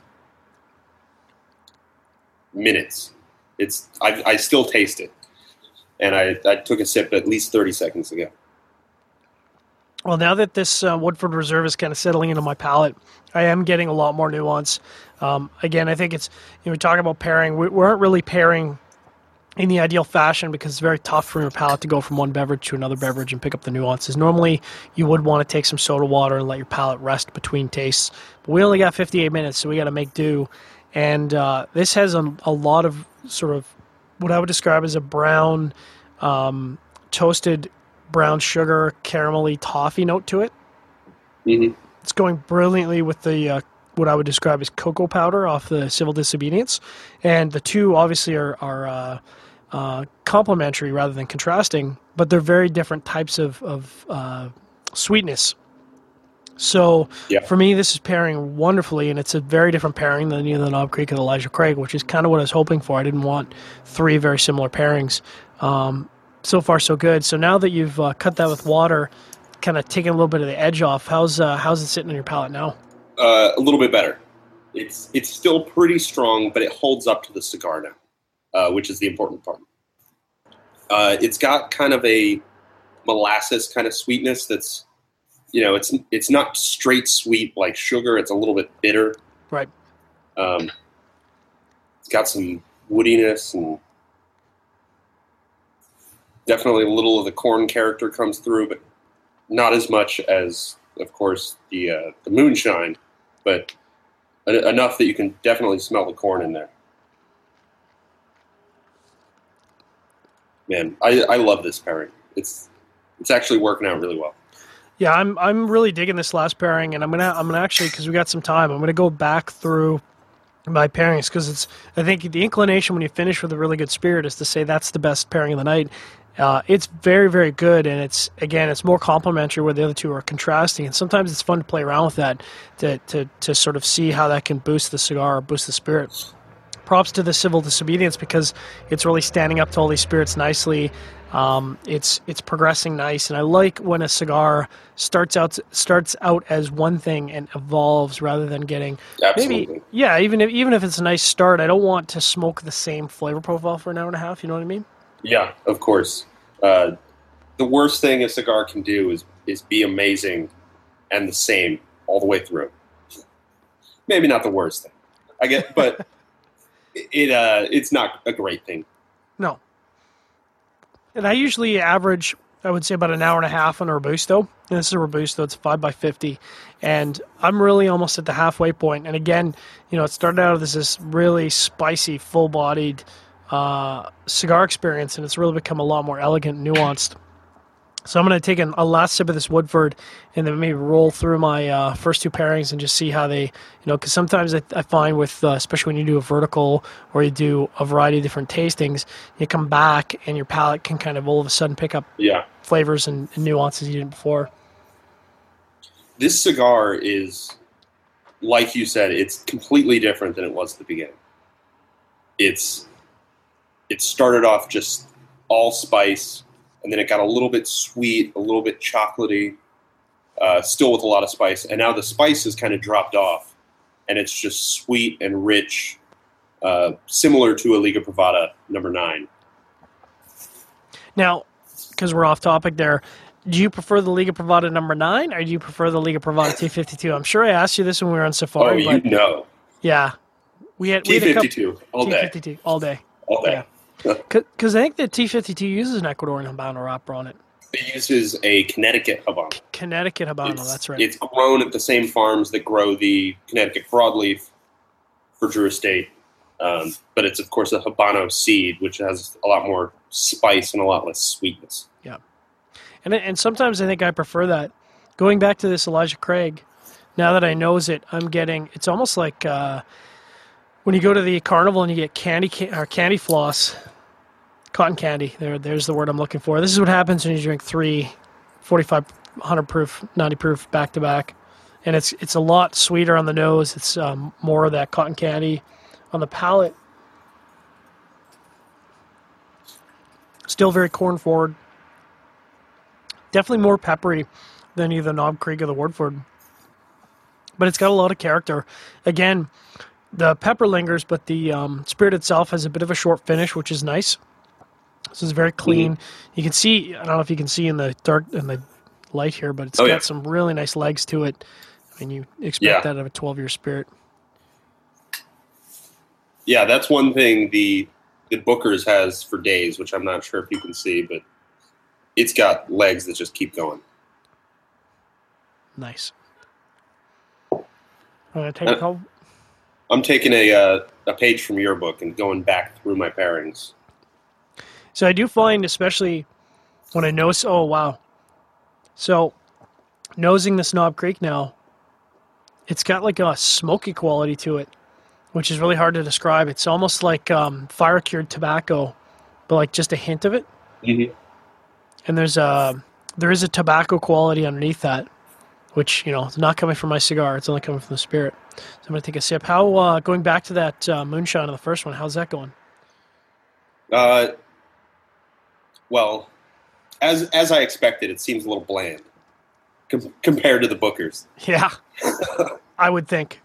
minutes. It's I, I still taste it, and I, I took a sip at least thirty seconds ago. Well, now that this uh, Woodford Reserve is kind of settling into my palate, I am getting a lot more nuance. Um, again, I think it's, you know, we talk about pairing. We, we aren't really pairing in the ideal fashion because it's very tough for your palate to go from one beverage to another beverage and pick up the nuances. Normally, you would want to take some soda water and let your palate rest between tastes. But we only got fifty-eight minutes, so we got to make do. And uh, this has a, a lot of sort of what I would describe as a brown, um, toasted brown sugar, caramelly toffee note to it. Mm-hmm. It's going brilliantly with the uh, what I would describe as cocoa powder off the Civil Disobedience. And the two obviously are, are uh, uh, complementary rather than contrasting, but they're very different types of, of uh, sweetness. So yeah. for me, this is pairing wonderfully, and it's a very different pairing than either the Knob Creek or the Elijah Craig, which is kind of what I was hoping for. I didn't want three very similar pairings. Um, so far, so good. So now that you've uh, cut that with water, kind of taking a little bit of the edge off, how's uh, how's it sitting in your palate now? Uh, a little bit better. It's it's still pretty strong, but it holds up to the cigar now, uh, which is the important part. Uh, it's got kind of a molasses kind of sweetness that's, you know, it's it's not straight sweet like sugar. It's a little bit bitter. Right. Um, it's got some woodiness and definitely a little of the corn character comes through, but not as much as, of course, the uh, the moonshine, but enough that you can definitely smell the corn in there. Man, I, I love this pairing. It's it's actually working out really well. Yeah, I'm I'm really digging this last pairing, and I'm gonna I'm gonna actually, because we got some time, I'm gonna go back through my pairings because it's I think the inclination when you finish with a really good spirit is to say that's the best pairing of the night. Uh, it's very, very good, and it's again, it's more complementary where the other two are contrasting, and sometimes it's fun to play around with that to to to sort of see how that can boost the cigar or boost the spirit. Props to the Civil Disobedience because it's really standing up to all these spirits nicely. Um, it's it's progressing nice, and I like when a cigar starts out starts out as one thing and evolves rather than getting Absolutely. maybe yeah even if even if it's a nice start, I don't want to smoke the same flavor profile for an hour and a half. You know what I mean? Yeah, of course. Uh, the worst thing a cigar can do is is be amazing and the same all the way through. Maybe not the worst thing, I get, but it uh, it's not a great thing. No. And I usually average, I would say, about an hour and a half on a Robusto. And this is a Robusto, it's five by fifty. And I'm really almost at the halfway point. And again, you know, it started out as this really spicy, full-bodied uh, cigar experience, and it's really become a lot more elegant and nuanced. So I'm going to take an, a last sip of this Woodford and then maybe roll through my uh, first two pairings and just see how they, you know, because sometimes I, I find with, uh, especially when you do a vertical or you do a variety of different tastings, you come back and your palate can kind of all of a sudden pick up yeah. flavors and, and nuances you didn't before. This cigar is, like you said, it's completely different than it was at the beginning. It's, it started off just all spice, and then it got a little bit sweet, a little bit chocolatey, uh, still with a lot of spice. And now the spice has kind of dropped off, and it's just sweet and rich, uh, similar to a Liga Privada number nine. Now, because we're off topic there, do you prefer the Liga Privada number nine, or do you prefer the Liga Privada T fifty-two? I'm sure I asked you this when we were on Oh, Safari, you but know. yeah, we had we T had a couple fifty-two, all day. T fifty-two all day. All day. Because I think the T fifty-two uses an Ecuadorian Habano wrapper on it. It uses a Connecticut Habano. Connecticut Habano, It's, that's right. it's grown at the same farms that grow the Connecticut broadleaf for Drew Estate. Um, but it's, of course, a Habano seed, which has a lot more spice and a lot less sweetness. Yeah. And and sometimes I think I prefer that. Going back to this Elijah Craig, now that I knows it, I'm getting, it's almost like uh, when you go to the carnival and you get candy ca- or candy floss, cotton candy, there, there's the word I'm looking for. This is what happens when you drink three forty-five, one hundred proof, ninety proof back-to-back. And it's it's a lot sweeter on the nose. It's um, more of that cotton candy on the palate. Still very corn forward. Definitely more peppery than either Knob Creek or the Woodford. But it's got a lot of character. Again, the pepper lingers, but the um, spirit itself has a bit of a short finish, which is nice. This is very clean. Mm-hmm. You can see, I don't know if you can see in the dark in the light here, but it's oh, got yeah. some really nice legs to it. I mean, you expect yeah. that of a twelve-year spirit. Yeah, that's one thing the the Booker's has for days, which I'm not sure if you can see, but it's got legs that just keep going. Nice. I'm gonna take uh, a couple. I'm taking a uh, a page from your book and going back through my pairings. So I do find, especially when I nose, oh wow. So nosing this Knob Creek now, it's got like a smoky quality to it, which is really hard to describe. It's almost like um, fire-cured tobacco, but like just a hint of it. Mm-hmm. And there's a there is a tobacco quality underneath that, which, you know, it's not coming from my cigar. It's only coming from the spirit. So I'm going to take a sip. How, uh, going back to that uh, moonshine of the first one, how's that going? Uh, well, as as I expected, it seems a little bland com- compared to the Booker's. Yeah, I would think.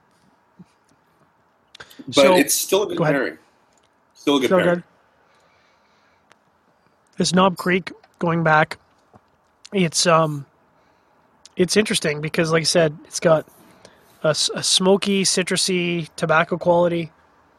But so, it's still a good pairing. Still a good still pairing. Good. This Knob Creek, going back, it's um, it's interesting because, like I said, it's got a, a smoky, citrusy tobacco quality.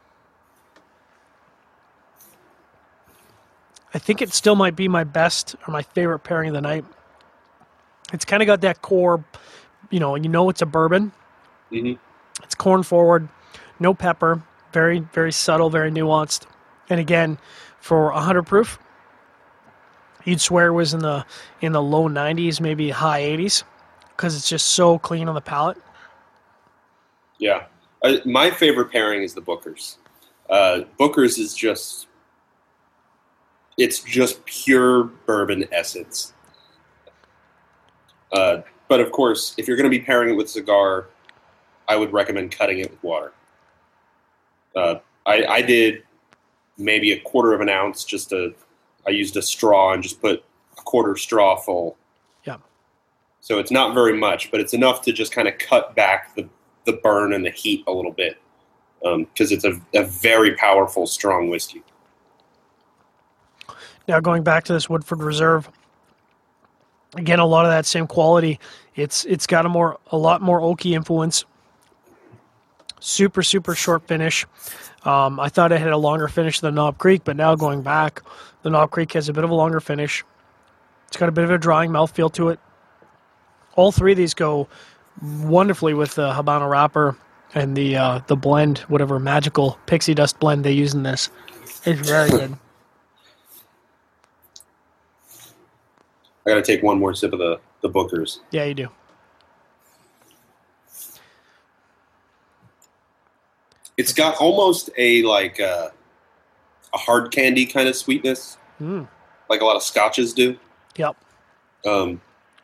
I think it still might be my best or my favorite pairing of the night. It's kind of got that core, you know, you know it's a bourbon. Mm-hmm. It's corn forward, no pepper, very, very subtle, very nuanced. And again, for one hundred proof, you'd swear it was in the in the low nineties, maybe high eighties, because it's just so clean on the palate. Yeah. Uh, my favorite pairing is the Booker's. Uh, Booker's is just... It's just pure bourbon essence. Uh, but of course, if you're going to be pairing it with cigar, I would recommend cutting it with water. Uh, I, I did maybe a quarter of an ounce. Just a, I used a straw and just put a quarter straw full. Yeah. So it's not very much, but it's enough to just kind of cut back the, the burn and the heat a little bit, because um, it's a, a very powerful, strong whiskey. Now, going back to this Woodford Reserve, again, a lot of that same quality. It's it's got a more a lot more oaky influence. Super super short finish. Um, I thought it had a longer finish than Knob Creek, but now going back, the Knob Creek has a bit of a longer finish. It's got a bit of a drying mouthfeel to it. All three of these go wonderfully with the Habano wrapper and the uh, the blend, whatever magical pixie dust blend they use in this. It's very good. I got to take one more sip of the, the Booker's. Yeah, you do. It's got almost a like uh, a hard candy kind of sweetness, mm. like a lot of scotches do. Yep. Um,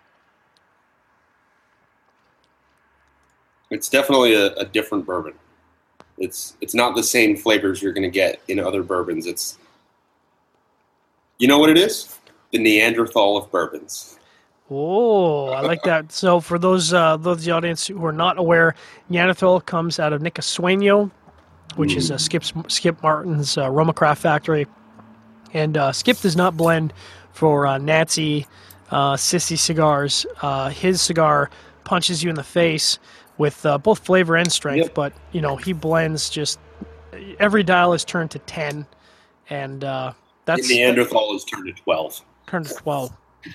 it's definitely a, a different bourbon. It's it's not the same flavors you're going to get in other bourbons. It's, you know what it is? The Neanderthal of bourbons. Oh, I like that. So for those uh, those the audience who are not aware, Neanderthal comes out of Nicasueño, which mm. is a Skip Skip Martin's uh, Roma Craft factory, and uh, Skip does not blend for uh, Nancy, uh, Sissy Cigars. Uh, his cigar punches you in the face with uh, both flavor and strength, Yep. but you know he blends just every dial is turned to ten, and uh, that's Neanderthal is turned to twelve. Turned to twelve.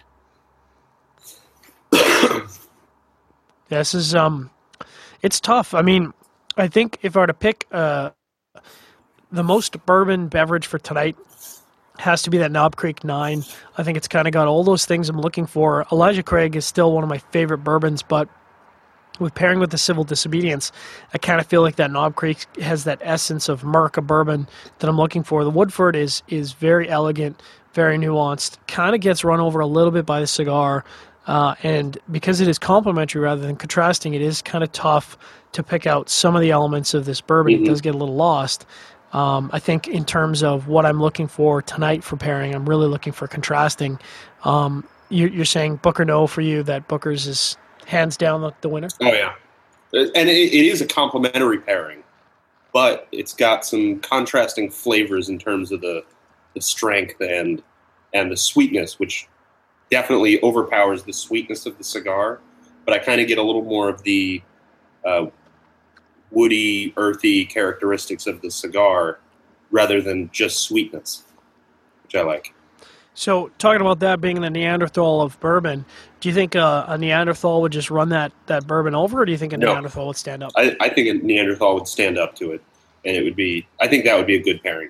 This is um, it's tough. I mean, I think if I were to pick uh, the most bourbon beverage for tonight, has to be that Knob Creek Nine. I think it's kind of got all those things I'm looking for. Elijah Craig is still one of my favorite bourbons, but with pairing with the Civil Disobedience, I kind of feel like that Knob Creek has that essence of Merca bourbon that I'm looking for. The Woodford is is very elegant, very nuanced, kind of gets run over a little bit by the cigar, uh, and because it is complementary rather than contrasting, it is kind of tough to pick out some of the elements of this bourbon. Mm-hmm. It does get a little lost. Um, I think in terms of what I'm looking for tonight for pairing, I'm really looking for contrasting. Um, you, you're saying Booker no for you, that Booker's is hands down the, the winner? Oh, yeah. And it, it is a complementary pairing, but it's got some contrasting flavors in terms of the, the strength and and the sweetness, which definitely overpowers the sweetness of the cigar. But I kind of get a little more of the uh, woody, earthy characteristics of the cigar rather than just sweetness, which I like. So, talking about that being the Neanderthal of bourbon, do you think uh, a Neanderthal would just run that, that bourbon over, or do you think a no. Neanderthal would stand up? I, I think a Neanderthal would stand up to it, and it would be. I think that would be a good pairing.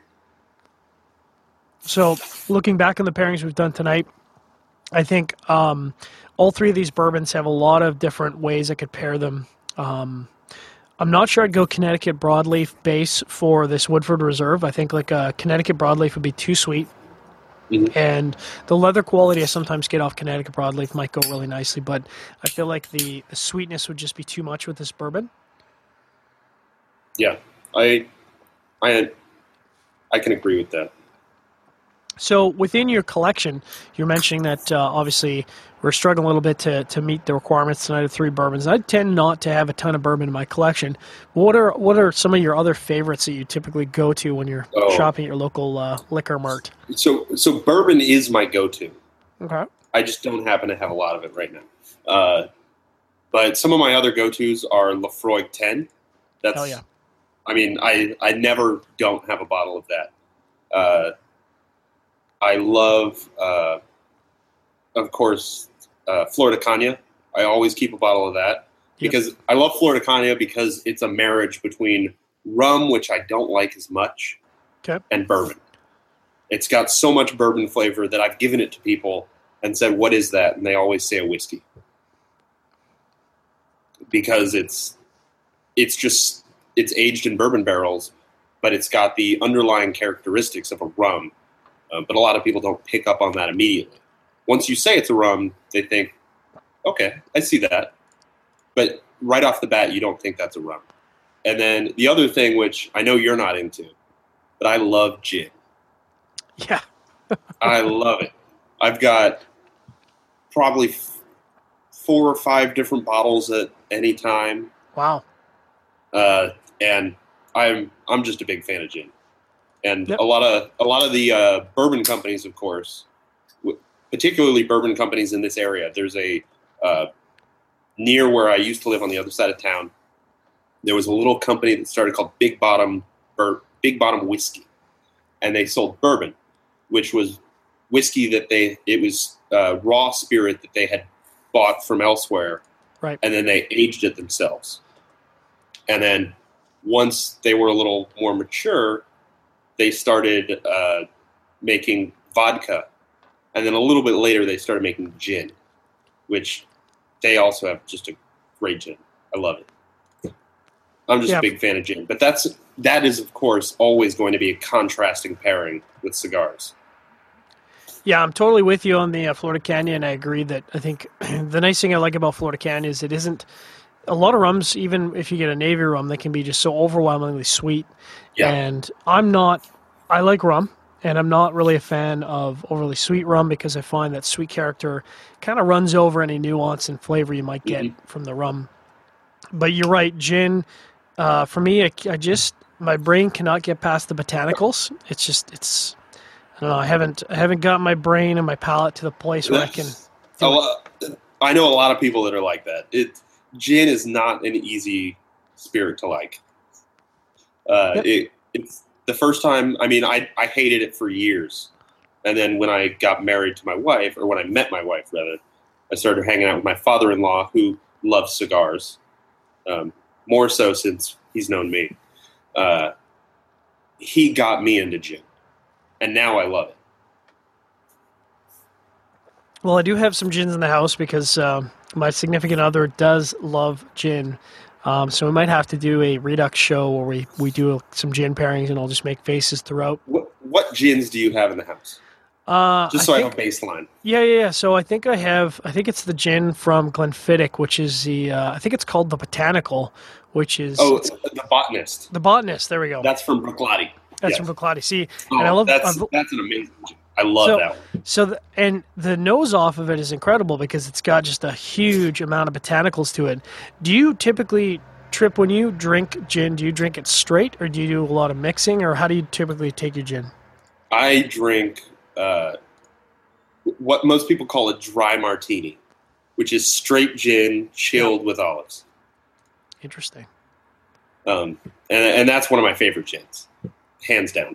So, looking back on the pairings we've done tonight, I think um, all three of these bourbons have a lot of different ways I could pair them. Um, I'm not sure I'd go Connecticut Broadleaf base for this Woodford Reserve. I think like a Connecticut Broadleaf would be too sweet. Mm-hmm. And the leather quality I sometimes get off Connecticut Broadleaf might go really nicely, but I feel like the, the sweetness would just be too much with this bourbon. Yeah, I, I, I can agree with that. So within your collection, you're mentioning that uh, obviously we're struggling a little bit to, to meet the requirements tonight of three bourbons. I tend not to have a ton of bourbon in my collection. What are what are some of your other favorites that you typically go to when you're oh. shopping at your local uh, liquor mart? So so bourbon is my go-to. Okay. I just don't happen to have a lot of it right now. Uh, but some of my other go-tos are Laphroaig ten. That's, Hell yeah. I mean, I, I never don't have a bottle of that. Uh, I love, uh, of course, uh, Flor de Caña. I always keep a bottle of that because yep. I love Flor de Caña because it's a marriage between rum, which I don't like as much, okay. and bourbon. It's got so much bourbon flavor that I've given it to people and said, "What is that?" And they always say a whiskey because it's it's just it's aged in bourbon barrels, but it's got the underlying characteristics of a rum. Uh, but a lot of people don't pick up on that immediately. Once you say it's a rum, they think, okay, I see that. But right off the bat, you don't think that's a rum. And then the other thing, which I know you're not into, but I love gin. Yeah. I love it. I've got probably f- four or five different bottles at any time. Wow. Uh, and I'm I'm just a big fan of gin. And yep. a lot of a lot of the uh, bourbon companies, of course, particularly bourbon companies in this area. There's a uh, near where I used to live on the other side of town. There was a little company that started called Big Bottom Bur- Big Bottom Whiskey, and they sold bourbon, which was whiskey that they it was uh, raw spirit that they had bought from elsewhere, right? And then they aged it themselves. And then once they were a little more mature, they started uh, making vodka, and then a little bit later they started making gin, which they also have just a great gin. I love it. I'm just yeah. a big fan of gin, but that's that is of course always going to be a contrasting pairing with cigars. Yeah, I'm totally with you on the uh, Flor de Caña, and I agree that I think the nice thing I like about Flor de Caña is it isn't a lot of rums, even if you get a Navy rum, they can be just so overwhelmingly sweet. Yeah. And I'm not, I like rum, and I'm not really a fan of overly sweet rum because I find that sweet character kind of runs over any nuance and flavor you might get mm-hmm. from the rum. But you're right, gin, uh, for me, I, I just, my brain cannot get past the botanicals. It's just, it's, I don't know, I haven't, I haven't got my brain and my palate to the place where I can Do oh, uh, I know a lot of people that are like that. It gin is not an easy spirit to like. Uh, Yep. it it's the first time. I mean, I I hated it for years, and then when I got married to my wife, or when I met my wife rather, I started hanging out with my father-in-law who loves cigars, um, more so since he's known me. Uh, he got me into gin, and now I love it. Well, I do have some gins in the house because uh, my significant other does love gin. Um, so we might have to do a Redux show where we, we do some gin pairings and I'll just make faces throughout. What, what gins do you have in the house? Uh, Just so I, think, have a baseline. Yeah, yeah, yeah. So I think I have, I think it's the gin from Glenfiddich, which is the, uh, I think it's called the Botanical, which is... Oh, the Botanist. The Botanist, there we go. That's from Bruichladdich. That's yes. from Bruichladdich. See, oh, and I love... That's, I've, that's an amazing gin. I love so, that one. So, the, and the nose off of it is incredible because it's got just a huge amount of botanicals to it. Do you typically, Trip, when you drink gin, do you drink it straight or do you do a lot of mixing, or how do you typically take your gin? I drink uh, what most people call a dry martini, which is straight gin chilled yeah. with olives. Interesting. Um, and, and that's one of my favorite gins, hands down.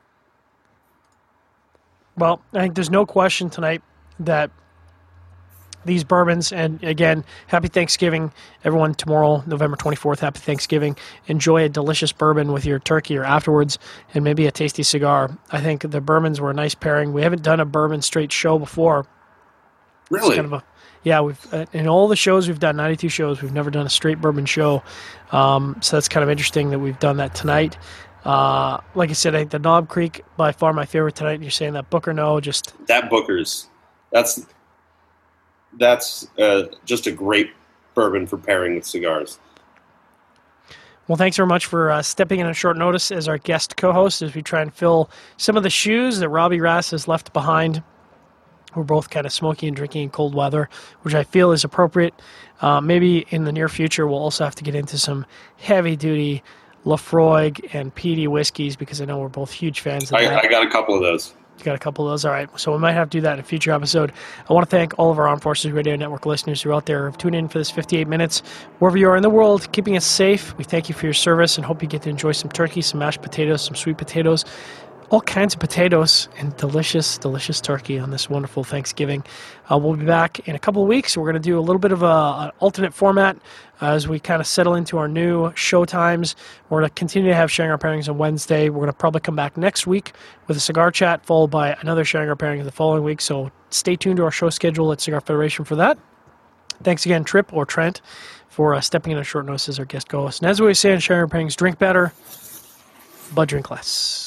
Well, I think there's no question tonight that these bourbons, and again, happy Thanksgiving, everyone. Tomorrow, November twenty-fourth, happy Thanksgiving. Enjoy a delicious bourbon with your turkey or afterwards, and maybe a tasty cigar. I think the bourbons were a nice pairing. We haven't done a bourbon straight show before. Really? Kind of a, yeah, we've uh, in all the shows we've done, ninety-two shows, we've never done a straight bourbon show. Um, so that's kind of interesting that we've done that tonight. Uh, like I said, I think the Knob Creek, by far my favorite tonight. You're saying that Booker, no, just... That Booker's, that's that's uh, just a great bourbon for pairing with cigars. Well, thanks very much for uh, stepping in on short notice as our guest co-host as we try and fill some of the shoes that Robbie Rass has left behind. We're both kind of smoking and drinking in cold weather, which I feel is appropriate. Uh, maybe in the near future, we'll also have to get into some heavy-duty Laphroaig and P D whiskeys because I know we're both huge fans of I, that. I got a couple of those. You got a couple of those? All right. So we might have to do that in a future episode. I want to thank all of our Armed Forces Radio Network listeners who are out there who tune in for this fifty-eight minutes. Wherever you are in the world, keeping us safe. We thank you for your service and hope you get to enjoy some turkey, some mashed potatoes, some sweet potatoes, all kinds of potatoes, and delicious, delicious turkey on this wonderful Thanksgiving. Uh, we'll be back in a couple of weeks. We're going to do a little bit of a, an alternate format uh, as we kind of settle into our new show times. We're going to continue to have Sharing Our Pairings on Wednesday. We're going to probably come back next week with a cigar chat, followed by another Sharing Our Pairings the following week. So stay tuned to our show schedule at Cigar Federation for that. Thanks again, Trip or Trent, for uh, stepping in on short notice as our guest co-host. And as we always say on Sharing Our Pairings, drink better, but drink less.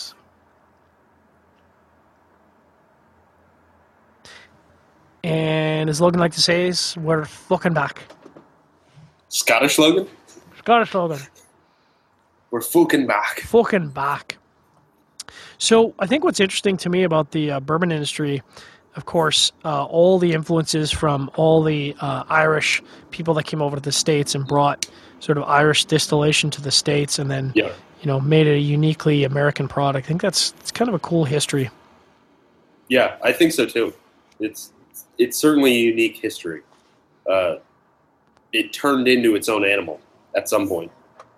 And as Logan likes to say, is we're fucking back. Scottish slogan? Scottish Logan. We're fucking back. Fucking back. So I think what's interesting to me about the uh, bourbon industry, of course, uh, all the influences from all the uh, Irish people that came over to the States and brought sort of Irish distillation to the States and then, yeah. you know, made it a uniquely American product. I think that's it's kind of a cool history. Yeah, I think so too. It's it's certainly a unique history. Uh, it turned into its own animal at some point.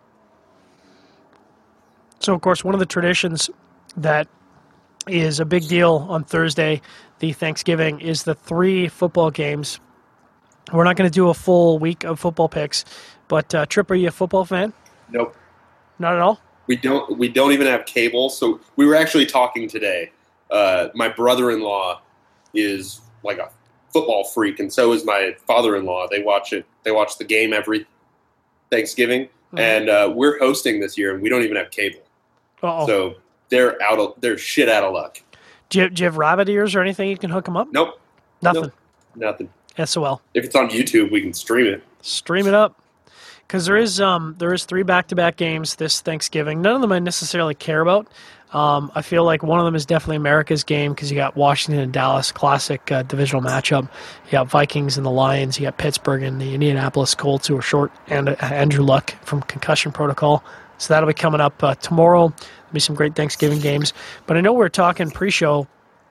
So, of course, one of the traditions that is a big deal on Thursday, the Thanksgiving, is the three football games. We're not going to do a full week of football picks, but uh, Trip, are you a football fan? Nope. Not at all? We don't. We don't even have cable. So we were actually talking today. Uh, my brother-in-law is like a football freak, and so is my father-in-law. They watch it. They watch the game every Thanksgiving, mm-hmm. and uh, we're hosting this year, and we don't even have cable. Uh-oh. So they're out of they're shit out of luck. Do you, do you have rabbit ears or anything you can hook them up? Nope. Nothing. Nope. Nothing. S O L. If it's on YouTube, we can stream it. Stream it up. Because there is um there is three back-to-back games this Thanksgiving. None of them I necessarily care about. Um, I feel like one of them is definitely America's game because you got Washington and Dallas, classic uh, divisional matchup. You got Vikings and the Lions. You got Pittsburgh and the Indianapolis Colts, who are short, and uh, Andrew Luck from concussion protocol. So that'll be coming up uh, tomorrow. There'll be some great Thanksgiving games. But I know we were talking pre-show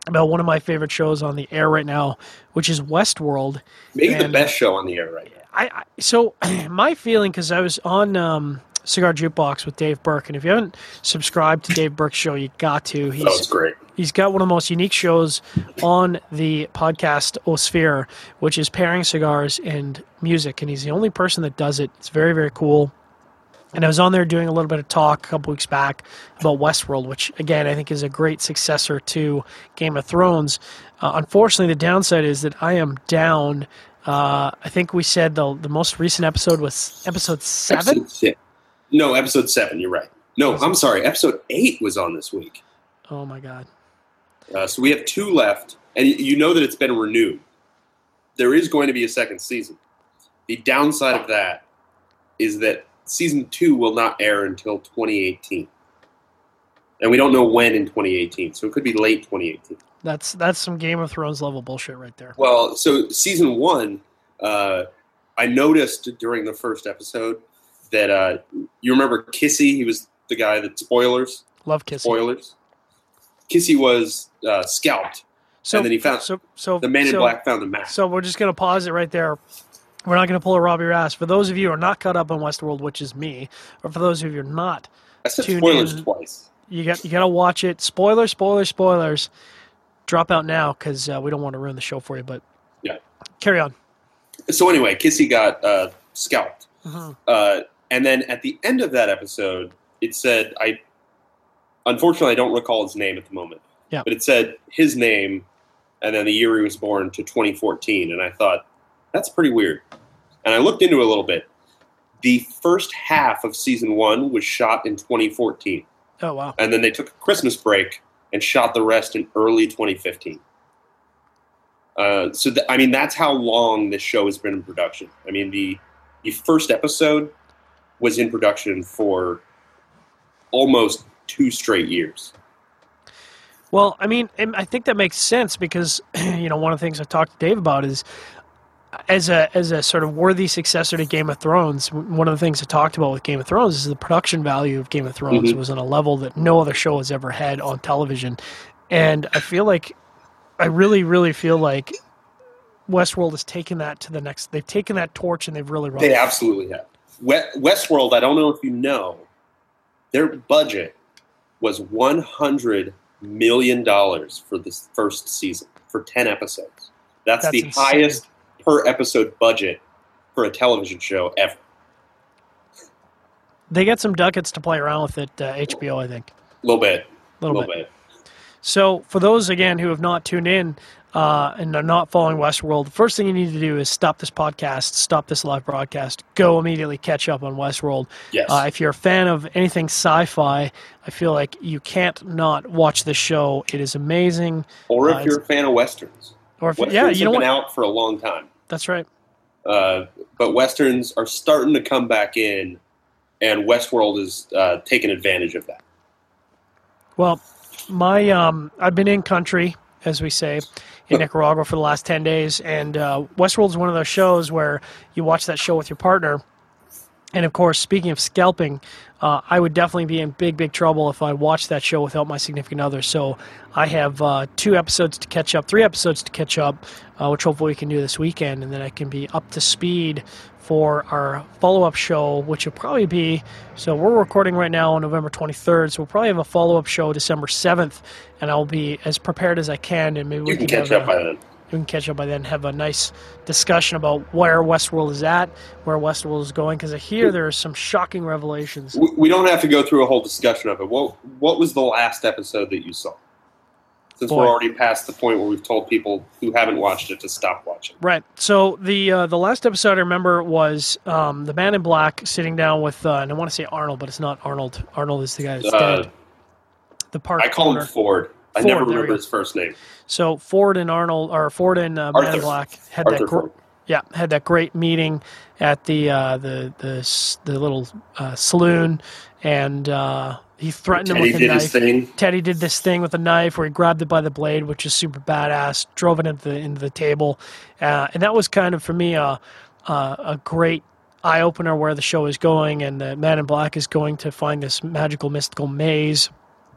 about one of my favorite shows on the air right now, which is Westworld. Maybe and, the best show on the air right now. I, I so my feeling, because I was on um, Cigar Jukebox with Dave Burke, and if you haven't subscribed to Dave Burke's show, you got to. He's, oh, it's great. He's got one of the most unique shows on the podcast Osphere, which is pairing cigars and music, and he's the only person that does it. It's very, very cool. And I was on there doing a little bit of talk a couple weeks back about Westworld, which, again, I think is a great successor to Game of Thrones. Uh, unfortunately, the downside is that I am down. Uh, I think we said the the most recent episode was episode seven? Episode six. No, episode seven, you're right. No, I'm sorry, episode eight was on this week. Oh, my God. Uh, so we have two left, and you know that it's been renewed. There is going to be a second season. The downside of that is that season two will not air until twenty eighteen. And we don't know when in twenty eighteen, so it could be late twenty eighteen. That's that's some Game of Thrones level bullshit right there. Well, so season one, uh, I noticed during the first episode that uh, you remember Kissy? He was the guy that spoilers. Love Kissy. Spoilers. Kissy was uh, scalped, so, and then he found so, so, the Man in so, Black found the mask. So we're just going to pause it right there. We're not going to pull a Robbie Rass. For those of you who are not caught up on Westworld, which is me, or for those of you who are not, I said tuned spoilers in, twice. You got you got to watch it. Spoilers, spoilers, spoilers. Drop out now because uh, we don't want to ruin the show for you. But yeah, carry on. So anyway, Kissy got uh, scalped, Mm-hmm. uh, and then at the end of that episode, it said, "I unfortunately I don't recall his name at the moment, yeah. but it said his name, and then the year he was born to twenty fourteen." And I thought, that's pretty weird. And I looked into it a little bit. The first half of season one was shot in twenty fourteen. Oh, wow. And then they took a Christmas break and shot the rest in early twenty fifteen. Uh, so, th- I mean, that's how long this show has been in production. I mean, the, the first episode was in production for almost two straight years. Well, I mean, I think that makes sense because, you know, one of the things I talked to Dave about is as a as a sort of worthy successor to Game of Thrones, one of the things I talked about with Game of Thrones is the production value of Game of Thrones Mm-hmm. was on a level that no other show has ever had on television. And I feel like, I really, really feel like Westworld has taken that to the next, they've taken that torch and they've really run They it. absolutely have. We- Westworld, I don't know if you know, their budget was one hundred million dollars for this first season, for ten episodes. That's, That's the insane. highest per episode budget for a television show ever. They get some ducats to play around with at uh, H B O, I think. A little bit. A little, little bit. bit. So for those, again, who have not tuned in uh, and are not following Westworld, the first thing you need to do is stop this podcast, stop this live broadcast, go immediately catch up on Westworld. Yes. Uh, if you're a fan of anything sci-fi, I feel like you can't not watch the show. It is amazing. Or if Uh, you're a fan of Westerns. Or if, Westerns yeah, you know have been what? out for a long time. That's right. Uh, but Westerns are starting to come back in, and Westworld is uh, taking advantage of that. Well, my um, I've been in country, as we say, in Nicaragua for the last ten days, and uh, Westworld is one of those shows where you watch that show with your partner. And of course, speaking of scalping, uh, I would definitely be in big, big trouble if I watched that show without my significant other. So I have uh, two episodes to catch up, three episodes to catch up, uh, which hopefully we can do this weekend, and then I can be up to speed for our follow-up show, which will probably be, so we're recording right now on November twenty-third, so we'll probably have a follow-up show December seventh, and I'll be as prepared as I can, and maybe we You can can catch have up a- by then. we can catch up by then, have a nice discussion about where Westworld is at, where Westworld is going, because I hear there are some shocking revelations. We we don't have to go through a whole discussion of it. What What was the last episode that you saw? Since Boy. we're already past the point where we've told people who haven't watched it to stop watching. Right. So the uh, the last episode I remember was um, the Man in Black sitting down with, uh, and I want to say Arnold, but it's not Arnold. Arnold is the guy that's Uh, dead. The park I call owner. him Ford. I Ford, never there we remember go. his first name. So Ford and Arnold, or Ford and uh, Man in Arthur. Black had Arthur that gr- Ford. yeah had that great meeting at the uh, the the s- the little uh, saloon, and uh, he threatened him Teddy with a did knife. his thing. Teddy did this thing with a knife where he grabbed it by the blade, which is super badass, drove it into the, into the table. Uh, and that was kind of, for me, a, a, a great eye-opener where the show is going, and the Man in Black is going to find this magical, mystical maze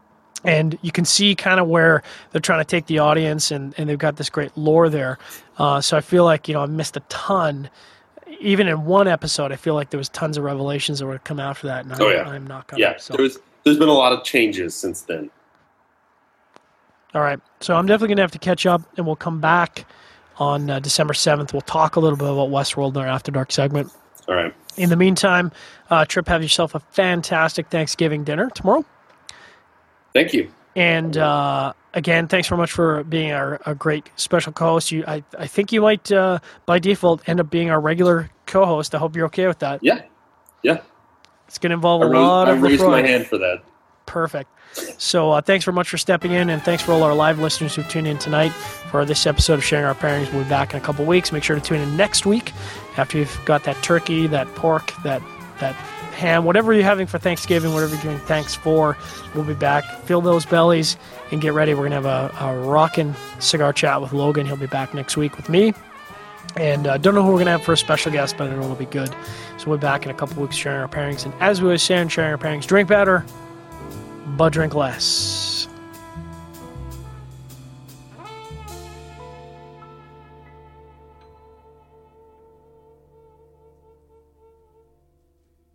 And you can see kind of where they're trying to take the audience, and, and they've got this great lore there. Uh, so I feel like, you know, I missed a ton. Even in one episode, I feel like there was tons of revelations that would have come after that, and I, oh, yeah. I'm not going to. Yeah, so. there's, there's been a lot of changes since then. All right, so I'm definitely going to have to catch up, and we'll come back on uh, December seventh. We'll talk a little bit about Westworld in our After Dark segment. All right. In the meantime, uh, Trip, have yourself a fantastic Thanksgiving dinner tomorrow. Thank you. And uh, again, thanks very much for being our, our great special co-host. You, I, I think you might, uh, by default, end up being our regular co-host. I hope you're okay with that. Yeah, yeah. It's going to involve a I rose, lot I of raised LaFroy. my hand for that. Perfect. So uh, thanks very much for stepping in, and thanks for all our live listeners who tuned in tonight for this episode of Sharing Our Pairings. We'll be back in a couple weeks. Make sure to tune in next week after you've got that turkey, that pork, that that ham, whatever you're having for Thanksgiving, whatever you're doing thanks for. We'll be back. Fill those bellies and get ready. We're going to have a, a rockin' cigar chat with Logan. He'll be back next week with me. And uh, don't know who we're going to have for a special guest, but I know it'll be good. So we'll be back in a couple weeks sharing our pairings. And as we always say on Sharing Our Pairings, drink better, but drink less.